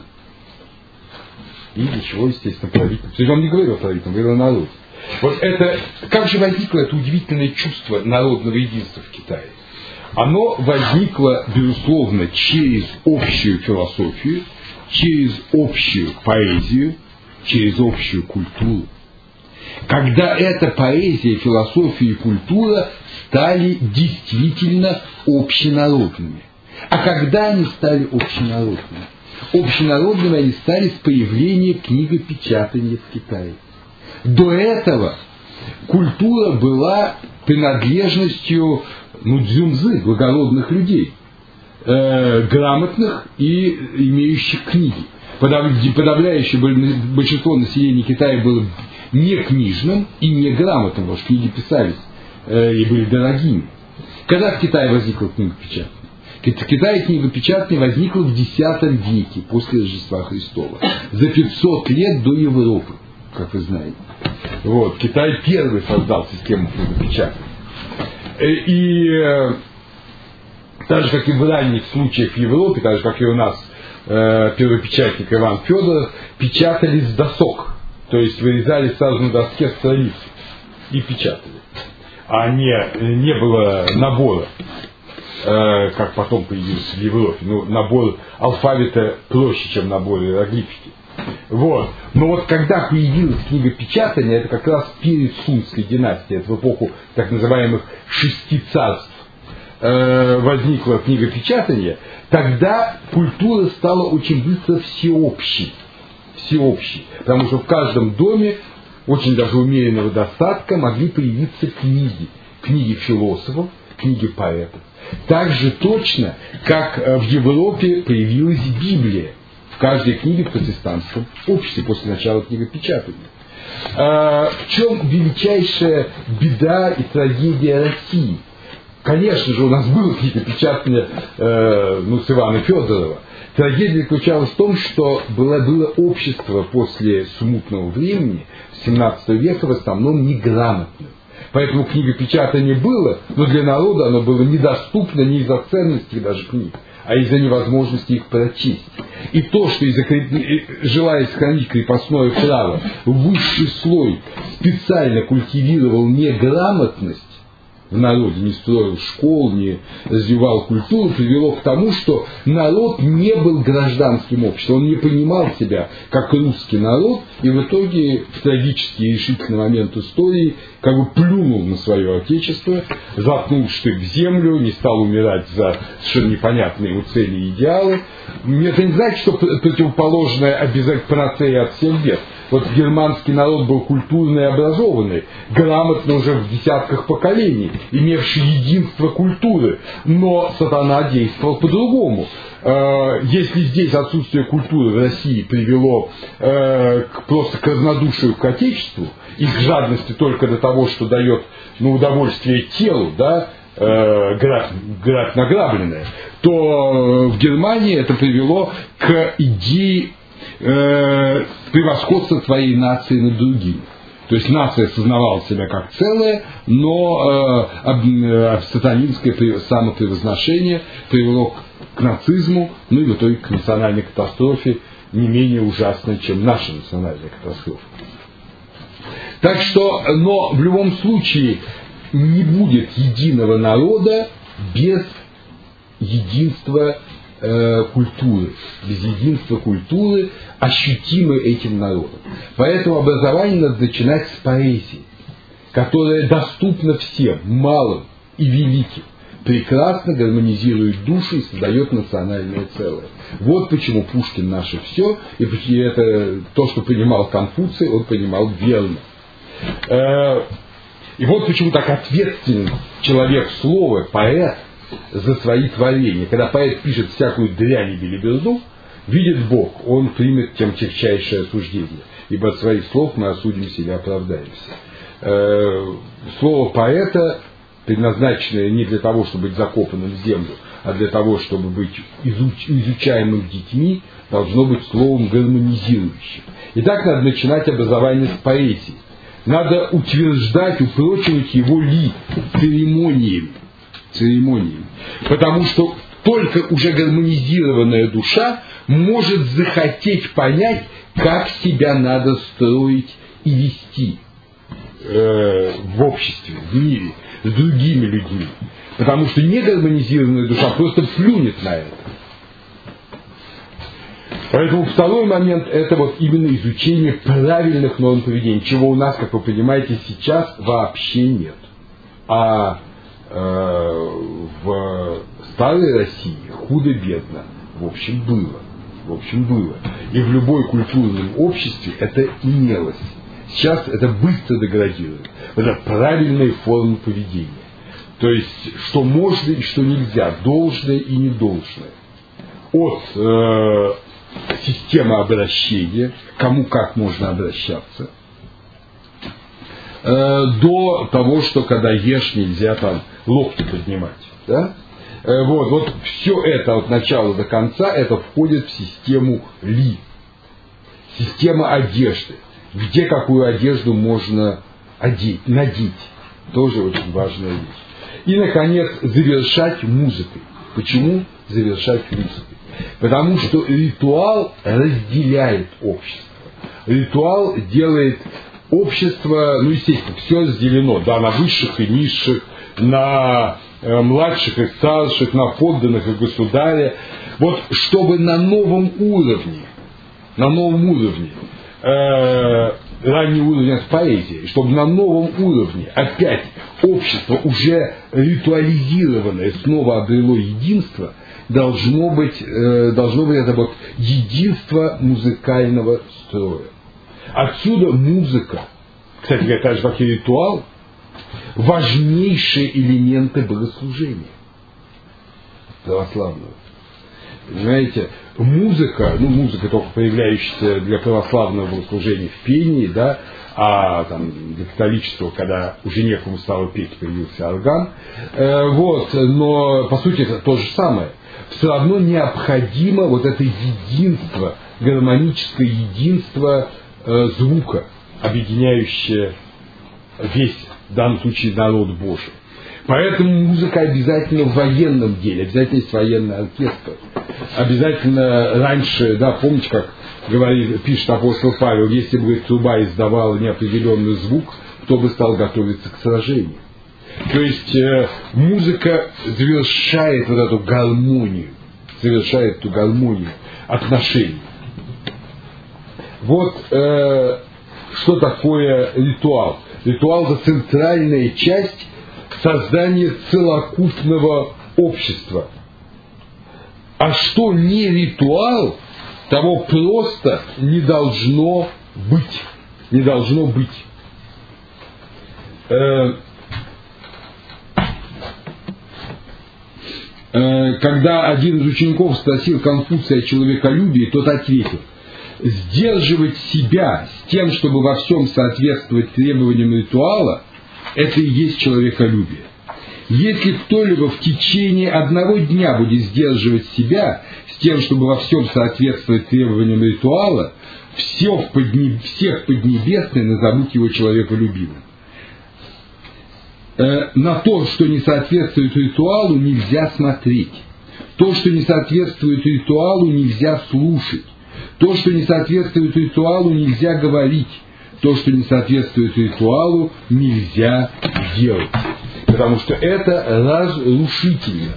И для чего, естественно, правитель. То есть он не говорил о правителе, он говорил о народе. Вот это, как же возникло это удивительное чувство народного единства в Китае? Оно возникло, безусловно, через общую философию, через общую поэзию, через общую культуру. Когда эта поэзия, философия и культура стали действительно общенародными. А когда они стали общенародными? Общенародными они стали с появления книгопечатания в Китае. До этого культура была принадлежностью дзюмзы, благородных людей, грамотных и имеющих книги. Подавляющее большинство населения Китая было не книжным и не грамотным, потому что книги писались и были дорогими. Когда в Китае возникла книгопечатание? В Китае книгопечатание возникло в X веке после Рождества Христова, за 500 лет до Европы, как вы знаете. Китай первый создал систему книгопечатания. И так же, как и в ранних случаях в Европе, так же, как и у нас первопечатник Иван Федоров, печатали с досок, то есть вырезали сразу на доске страницу и печатали. А не было набора, как потом появился в Европе. Набор алфавита проще, чем набор иероглифики. Но когда появилось книгопечатание, это как раз перед Сунской династией, это в эпоху так называемых 6 царств, возникло книгопечатание, тогда культура стала очень быстро всеобщей. Потому что в каждом доме, очень даже умеренного достатка, могли появиться книги философов, книги поэтов. Так же точно, как в Европе появилась Библия в каждой книге в протестантском обществе после начала книгопечатания. В чем величайшая беда и трагедия России? Конечно же, у нас было книгопечатание с Ивана Федорова. Трагедия заключалась в том, что было общество после смутного времени, 17 века, в основном неграмотным. Поэтому книгопечатание было, но для народа оно было недоступно не из-за ценности даже книг, а из-за невозможности их прочесть. И то, что желая сохранить крепостное право, высший слой специально культивировал неграмотность, в народе, не строил школ, не развивал культуру, привело к тому, что народ не был гражданским обществом, он не понимал себя как русский народ, и в итоге в трагический и решительный момент истории как бы плюнул на свое отечество, заткнул штык в землю, не стал умирать за совершенно непонятные ему цели и идеалы. Это не значит, что противоположное обязательно панацея от всех бед. Вот германский народ был культурный и образованный, грамотный уже в десятках поколений, имевший единство культуры, но сатана действовал по-другому. Если здесь отсутствие культуры в России привело просто к разнодушию к отечеству и к жадности только до того, что дает удовольствие телу, да, грабь награбленное, то в Германии это привело к идее превосходства твоей нации над другими. То есть нация осознавала себя как целое, но сатанинское самопревозношение привело к нацизму, ну и в итоге к национальной катастрофе, не менее ужасной, чем наша национальная катастрофа. Так что, но в любом случае не будет единого народа без единства культуры, без единства культуры, ощутимы этим народом. Поэтому образование надо начинать с поэзии, которая доступна всем, малым и великим, прекрасно гармонизирует души и создает национальное целое. Вот почему Пушкин наше все, и это то, что понимал Конфуций, он понимал верно. И вот почему так ответственен человек слова, поэт, за свои творения. Когда поэт пишет всякую дрянь и белиберду, видит Бог, он примет тем тягчайшее осуждение, ибо от своих слов мы осудим себя, оправдаемся. Слово поэта, предназначенное не для того, чтобы быть закопанным в землю, а для того, чтобы быть изучаемым детьми, должно быть словом гармонизирующим. И так надо начинать образование с поэзии. Надо утверждать, упрочивать его церемониями. Потому что только уже гармонизированная душа может захотеть понять, как себя надо строить и вести в обществе, в мире, с другими людьми. Потому что негармонизированная душа просто плюнет на это. Поэтому второй момент – это вот именно изучение правильных норм поведения, чего у нас, как вы понимаете, сейчас вообще нет. А в старой России худо-бедно, в общем, было. И в любой культурном обществе это имелось. Сейчас это быстро деградирует. Это правильные формы поведения. То есть, что можно и что нельзя, должное и недолжное. От системы обращения, кому как можно обращаться, до того, что когда ешь, нельзя там локти поднимать. Да? Вот все это от начала до конца, это входит в систему ли. Система одежды. Где какую одежду можно надеть. Тоже очень важная вещь. И, наконец, завершать музыкой. Почему завершать музыкой? Потому что ритуал разделяет общество. Ритуал делает общество, естественно, все разделено, да, на высших и низших, на младших и старших, на подданных и государя. Вот чтобы на новом уровне, ранний уровень от поэзии, чтобы на новом уровне опять общество уже ритуализированное снова обрело единство, должно быть это вот единство музыкального строя. Отсюда музыка, кстати говоря, так же как и ритуал, важнейшие элементы богослужения православного. Понимаете, музыка только появляющаяся для православного богослужения в пении, да, а там для католичества, когда уже некому стало петь, появился орган, но по сути это то же самое. Все равно необходимо вот это единство, гармоническое единство звука, объединяющее весь, в данном случае, народ Божий. Поэтому музыка обязательно в военном деле, обязательно есть военный оркестр. Обязательно раньше, да, помните, как пишет апостол Павел, если бы труба издавала неопределенный звук, кто бы стал готовиться к сражению. То есть музыка завершает вот эту гармонию, отношений. Вот что такое ритуал. Ритуал – это центральная часть создания целокупного общества. А что не ритуал, того просто не должно быть. Не должно быть. Когда один из учеников спросил Конфуция о человеколюбии, тот ответил: сдерживать себя с тем, чтобы во всем соответствовать требованиям ритуала, это и есть человеколюбие. Если кто-либо в течение одного дня будет сдерживать себя с тем, чтобы во всем соответствовать требованиям ритуала, всех поднебесные назовут его человеколюбивым. На то, что не соответствует ритуалу, нельзя смотреть. То, что не соответствует ритуалу, нельзя слушать. То, что не соответствует ритуалу, нельзя говорить. То, что не соответствует ритуалу, нельзя делать. Потому что это разрушительно.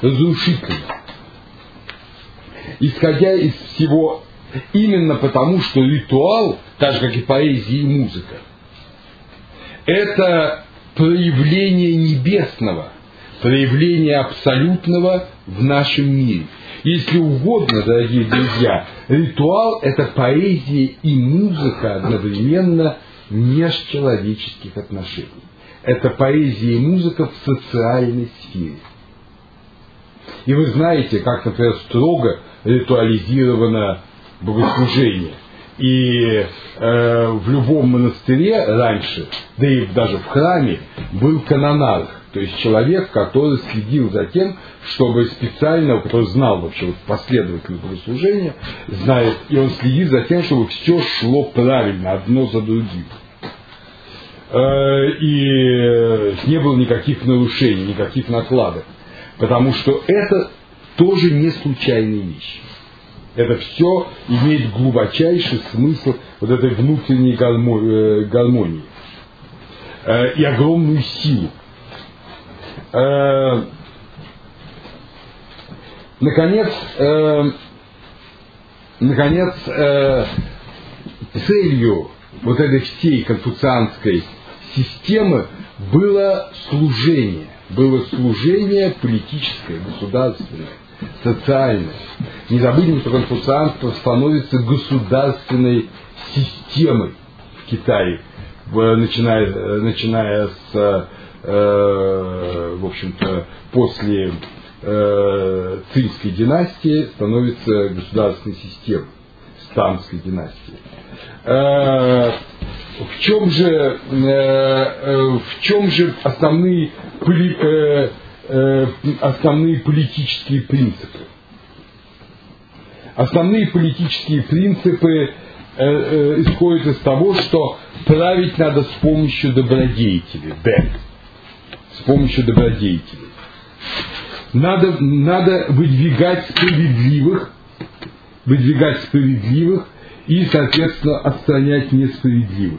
Исходя из всего, именно потому, что ритуал, так же как и поэзия и музыка, это проявление небесного, проявление абсолютного в нашем мире. Если угодно, дорогие друзья, ритуал – это поэзия и музыка одновременно межчеловеческих отношений. Это поэзия и музыка в социальной сфере. И вы знаете, как, например, строго ритуализировано богослужение. И в любом монастыре раньше, да и даже в храме, был канонарх, то есть человек, который следил за тем, чтобы специально, который знал вообще вот последовательность богослужения, знает, и он следит за тем, чтобы все шло правильно, одно за другим. И не было никаких нарушений, никаких накладок, потому что это тоже не случайные вещи. Это все имеет глубочайший смысл вот этой внутренней гармонии и огромную силу. Наконец, целью вот этой всей конфуцианской системы было служение политическое, государственное, социальное. Не забудем, что конфуцианство становится государственной системой в Китае, начиная с, в общем-то, после Цинской династии становится государственной системой, с Танской династии. В чем же основные политические принципы? Основные политические принципы исходят из того, что править надо с помощью добродетели, с помощью добродетели. Надо выдвигать справедливых и, соответственно, отстранять несправедливых.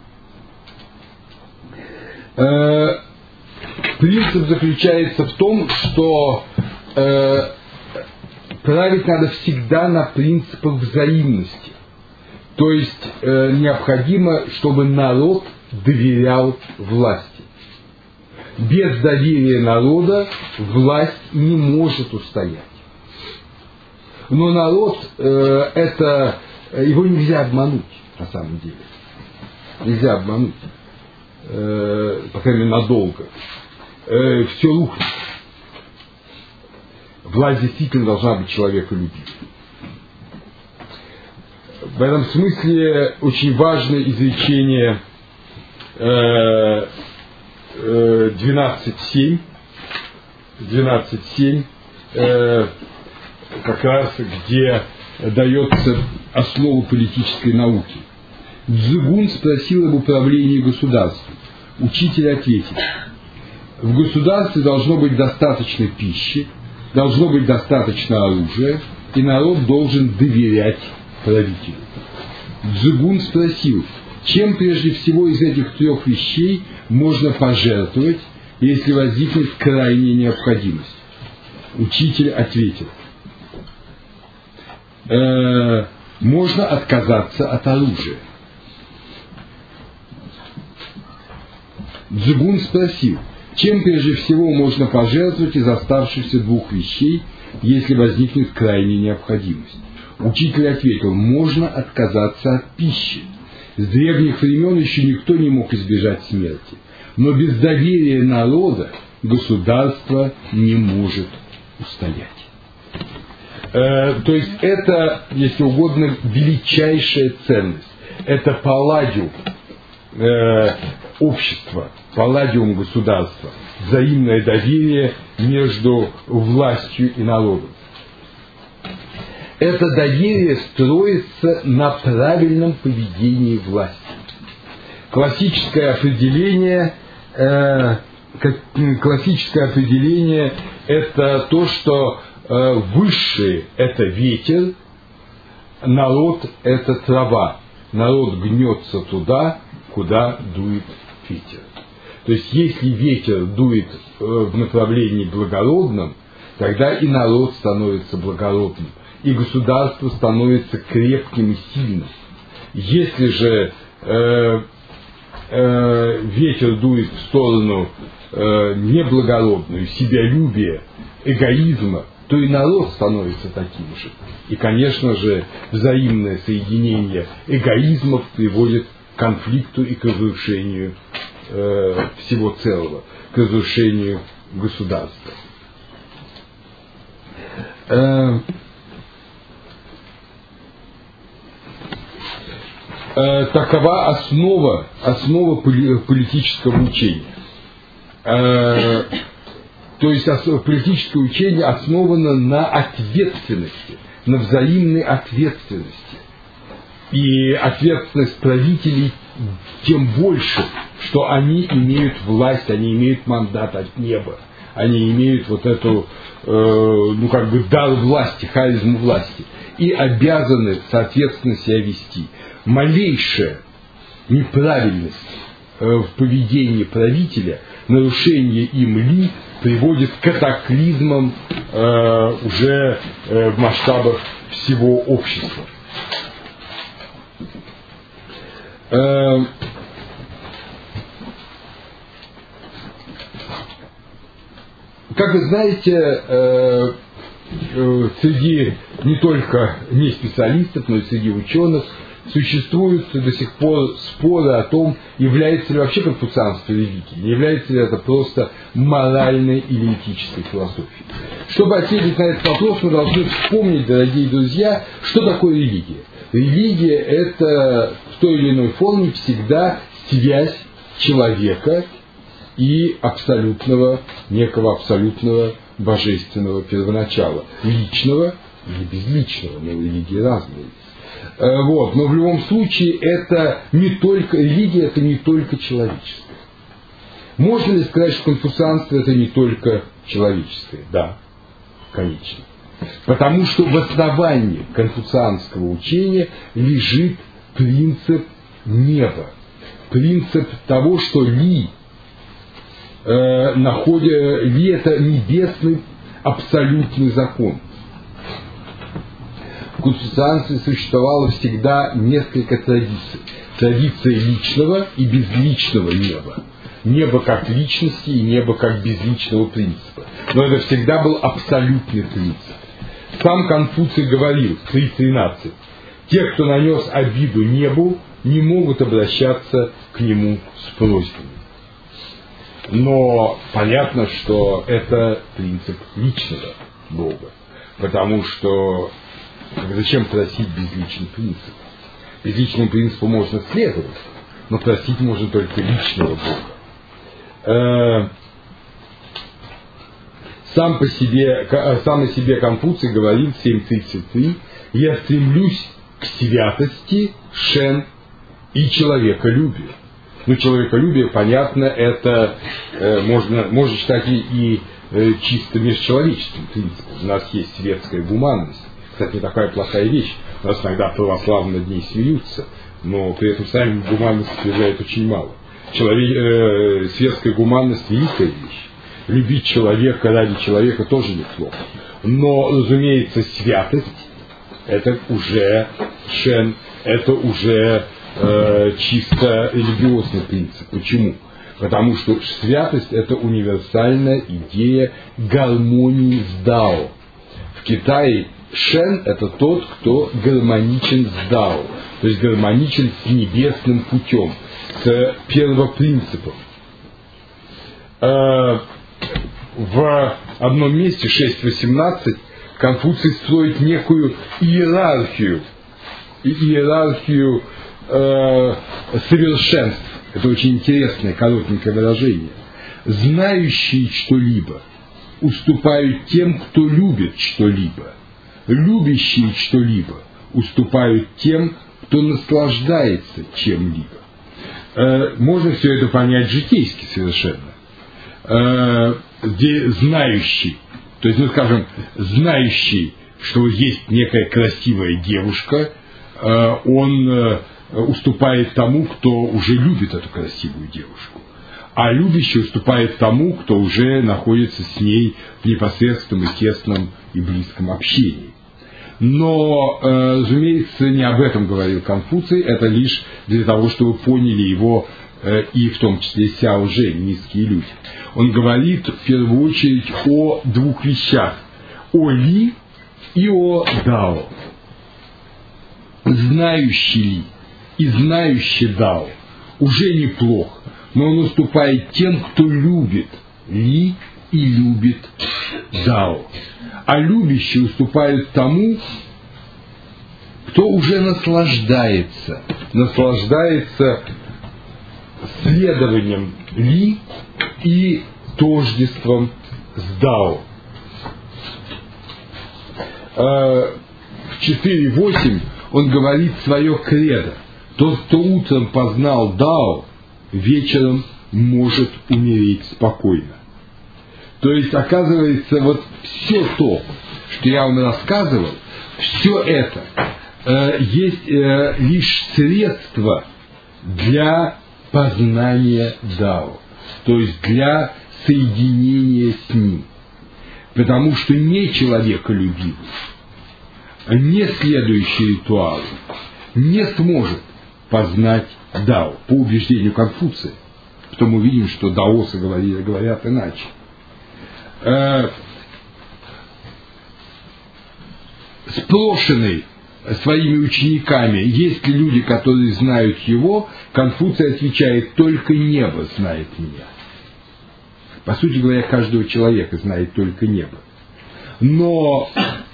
Принцип заключается в том, что править надо всегда на принципах взаимности. То есть необходимо, чтобы народ доверял власти. Без доверия народа власть не может устоять. Но народ, его нельзя обмануть, на самом деле. Нельзя обмануть, по крайней мере, надолго. Все рухнет. Власть действительно должна быть человеколюбивой. В этом смысле очень важно изречение 12.7, как раз где дается основа политической науки. Цзыгун спросил об управлении государством. Учитель ответил: в государстве должно быть достаточно пищи, должно быть достаточно оружия, и народ должен доверять правителю. Цзыгун спросил, чем прежде всего из этих трех вещей можно пожертвовать, если возникнет крайняя необходимость. Учитель ответил: можно отказаться от оружия. Джигун спросил: чем прежде всего можно пожертвовать из оставшихся двух вещей, если возникнет крайняя необходимость? Учитель ответил: можно отказаться от пищи. С древних времен еще никто не мог избежать смерти, но без доверия народа государство не может устоять. То есть это, если угодно, величайшая ценность. Это палладиум общества, палладиум государства, взаимное доверие между властью и народом. Это доверие строится на правильном поведении власти. Классическое определение это то, что высшее – это ветер, народ – это трава. Народ гнется туда, куда дует ветер. То есть, если ветер дует в направлении благородном, тогда и народ становится благородным, и государство становится крепким и сильным. Если же ветер дует в сторону неблагородную, себялюбия, эгоизма, то и народ становится таким же. И, конечно же, взаимное соединение эгоизмов приводит к конфликту и к разрушению всего целого, к разрушению государства. Такова основа политического учения. То есть политическое учение основано на ответственности, на взаимной ответственности. И ответственность правителей тем больше, что они имеют власть, они имеют мандат от неба, они имеют вот эту, дар власти, харизму власти, и обязаны соответственно себя вести. Малейшая неправильность в поведении правителя, нарушение им ли, приводит к катаклизмам уже в масштабах всего общества. Как вы знаете, среди не только не специалистов, но и среди ученых существуют до сих пор споры о том, является ли вообще конфуцианство религией, не является ли это просто моральной или этической философией. Чтобы ответить на этот вопрос, мы должны вспомнить, дорогие друзья, что такое религия. Религия – это в той или иной форме всегда связь человека и некого абсолютного божественного первоначала, личного или безличного, но религии разные. Но в любом случае религия это не только человеческое. Можно ли сказать, что конфуцианство это не только человеческое? Да, конечно. Потому что в основании конфуцианского учения лежит принцип неба, принцип того, что ли это небесный абсолютный закон. В конфуцианстве существовало всегда несколько традиций. Традиция личного и безличного неба. Небо как личности и небо как безличного принципа. Но это всегда был абсолютный принцип. Сам Конфуций говорил в 3.13: те, кто нанес обиду небу, не могут обращаться к нему с просьбами. Но понятно, что это принцип личного Бога. Потому что зачем просить безличный принцип? Безличному принципу можно следовать, но просить можно только личного Бога. Сам о себе Конфуций говорил в 7.33: я стремлюсь к святости, шен и человеколюбию. Человеколюбие, понятно, это можно считать и чисто межчеловеческим принципом. У нас есть светская гуманность. Кстати, не такая плохая вещь. У нас иногда православные над ней смеются, но при этом сами гуманности проявляют очень мало. Светская гуманность – великая вещь. Любить человека ради человека тоже неплохо. Но, разумеется, святость – это уже шен, это уже чисто религиозный принцип. Почему? Потому что святость – это универсальная идея гармонии с дао. В Китае шен – это тот, кто гармоничен с дао, то есть гармоничен с небесным путем, с первопринципом. В одном месте, 6.18, Конфуций строит некую иерархию совершенств. Это очень интересное, коротенькое выражение. Знающие что-либо уступают тем, кто любит что-либо. Любящие что-либо уступают тем, кто наслаждается чем-либо. Можно все это понять житейски совершенно. Где знающий, то есть, скажем, знающий, что есть некая красивая девушка, он уступает тому, кто уже любит эту красивую девушку. А любящий уступает тому, кто уже находится с ней в непосредственном и тесном и близком общении. Но, разумеется, не об этом говорил Конфуций, это лишь для того, чтобы поняли его и в том числе Сяо Жэнь, низкие люди. Он говорит в первую очередь о двух вещах: о Ли и о Дао. Знающий Ли и знающий Дао уже неплохо, но он уступает тем, кто любит Ли и любит Дао. А любящие уступают тому, кто уже наслаждается следованием Ли и тождеством с Дао. В 4.8 он говорит свое кредо: тот, кто утром познал Дао, вечером может умереть спокойно. То есть, оказывается, вот все то, что я вам рассказывал, все это есть лишь средство для познания Дао, то есть для соединения с ним. Потому что не человеколюбивый, не следующий ритуалу не сможет познать Дао, по убеждению Конфуция. Потом мы видим, что даосы говорят иначе. Спрошенный своими учениками, есть ли люди, которые знают его, Конфуций отвечает: только небо знает меня. По сути говоря, каждого человека знает только небо. Но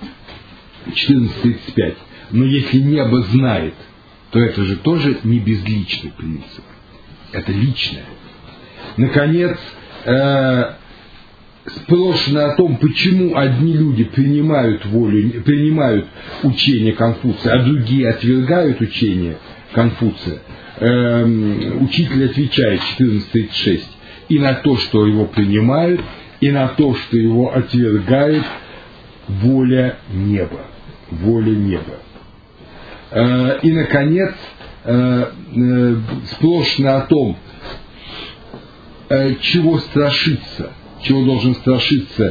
14.35. Но если небо знает, то это же тоже не безличный принцип. Это личное. Наконец, спрошено о том, почему одни люди принимают учение Конфуция, а другие отвергают учение Конфуция. Учитель отвечает, 14.36, и на то, что его принимают, и на то, что его отвергают, воля неба. Воля неба. И, наконец, спрошено о том, чего страшиться, чего должен страшиться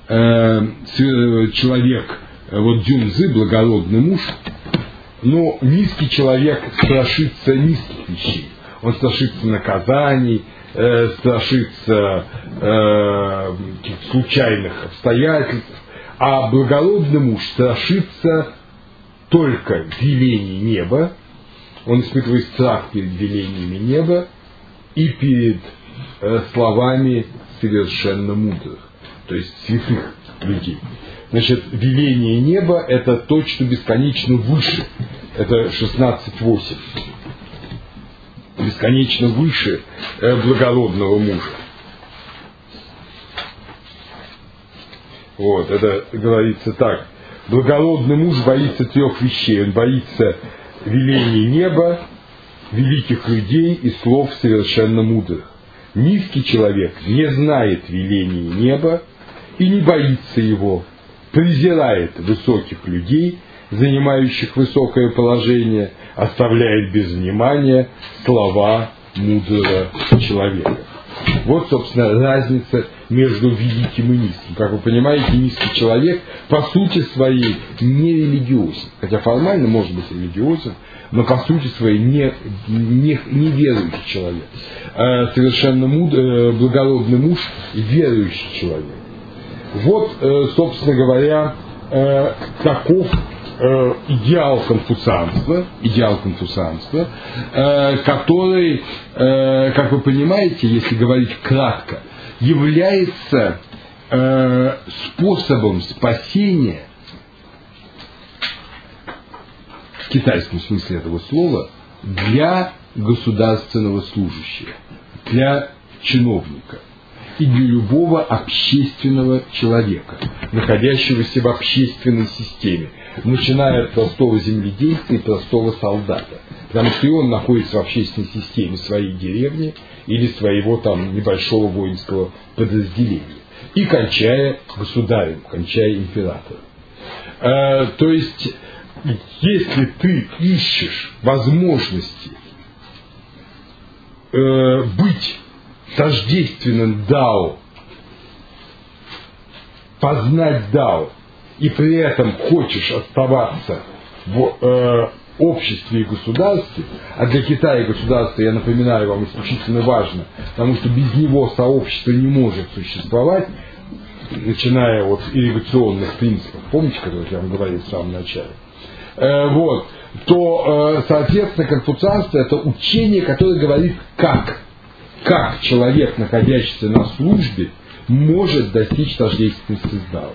человек, вот Дзюньцзы, благородный муж. Но низкий человек страшится низких вещей. Он страшится наказаний, страшится случайных обстоятельств. А благородный муж страшится только велений неба. Он испытывает страх перед велениями неба и перед словами совершенно мудрых, то есть святых людей. Значит, веление неба – это то, что бесконечно выше. Это 16.8. Бесконечно выше благородного мужа. Вот, это говорится так. Благородный муж боится трех вещей. Он боится велений неба, великих людей и слов совершенно мудрых. Низкий человек не знает велений неба и не боится его, презирает высоких людей, занимающих высокое положение, оставляет без внимания слова мудрого человека. Вот, собственно, разница между великим и низким. Как вы понимаете, низкий человек по сути своей не религиозен. Хотя формально может быть религиозен, но по сути своей не верующий человек. Совершенно благородный муж и верующий человек. Вот, собственно говоря, таков идеал конфуцианства, который, как вы понимаете, если говорить кратко, является способом спасения, в китайском смысле этого слова, для государственного служащего, для чиновника и для любого общественного человека, находящегося в общественной системе, начиная от простого земледельца и простого солдата, потому что и он находится в общественной системе своей деревни или своего там небольшого воинского подразделения, и кончая государем, кончая императором. То есть, если ты ищешь возможности быть тождественным Дао, познать Дао, и при этом хочешь оставаться в обществе и государстве, а для Китая государство, я напоминаю вам, исключительно важно, потому что без него сообщество не может существовать, начиная от ирригационных принципов, помните, которые я вам говорил в самом начале, то, соответственно, конфуцианство – это учение, которое говорит, как человек, находящийся на службе, может достичь тождественности с Дао.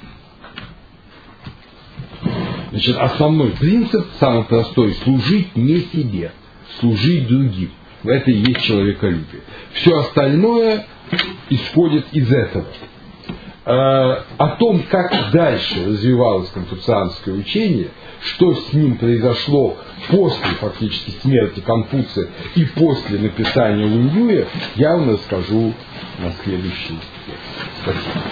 Значит, основной принцип, самый простой, служить не себе, служить другим. Это и есть человеколюбие. Все остальное исходит из этого. О том, как дальше развивалось конфуцианское учение, что с ним произошло после фактически смерти Конфуция и после написания Лунь-Юя, я вам расскажу на следующий лекции. Спасибо.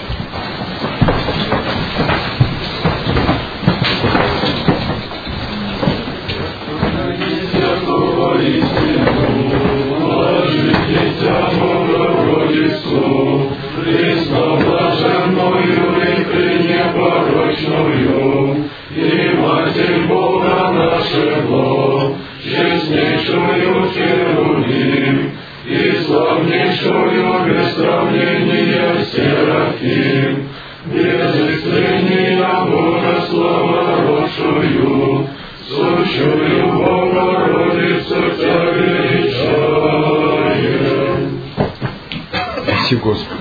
Пресноблаженную и пренепорочную, и Матерь Бога нашего, честнейшую Херувим, и славнейшую без сравнения Серафим, без истления Богослова родшую, сущую Богородицу Тебя величаем. Спасибо, Господи.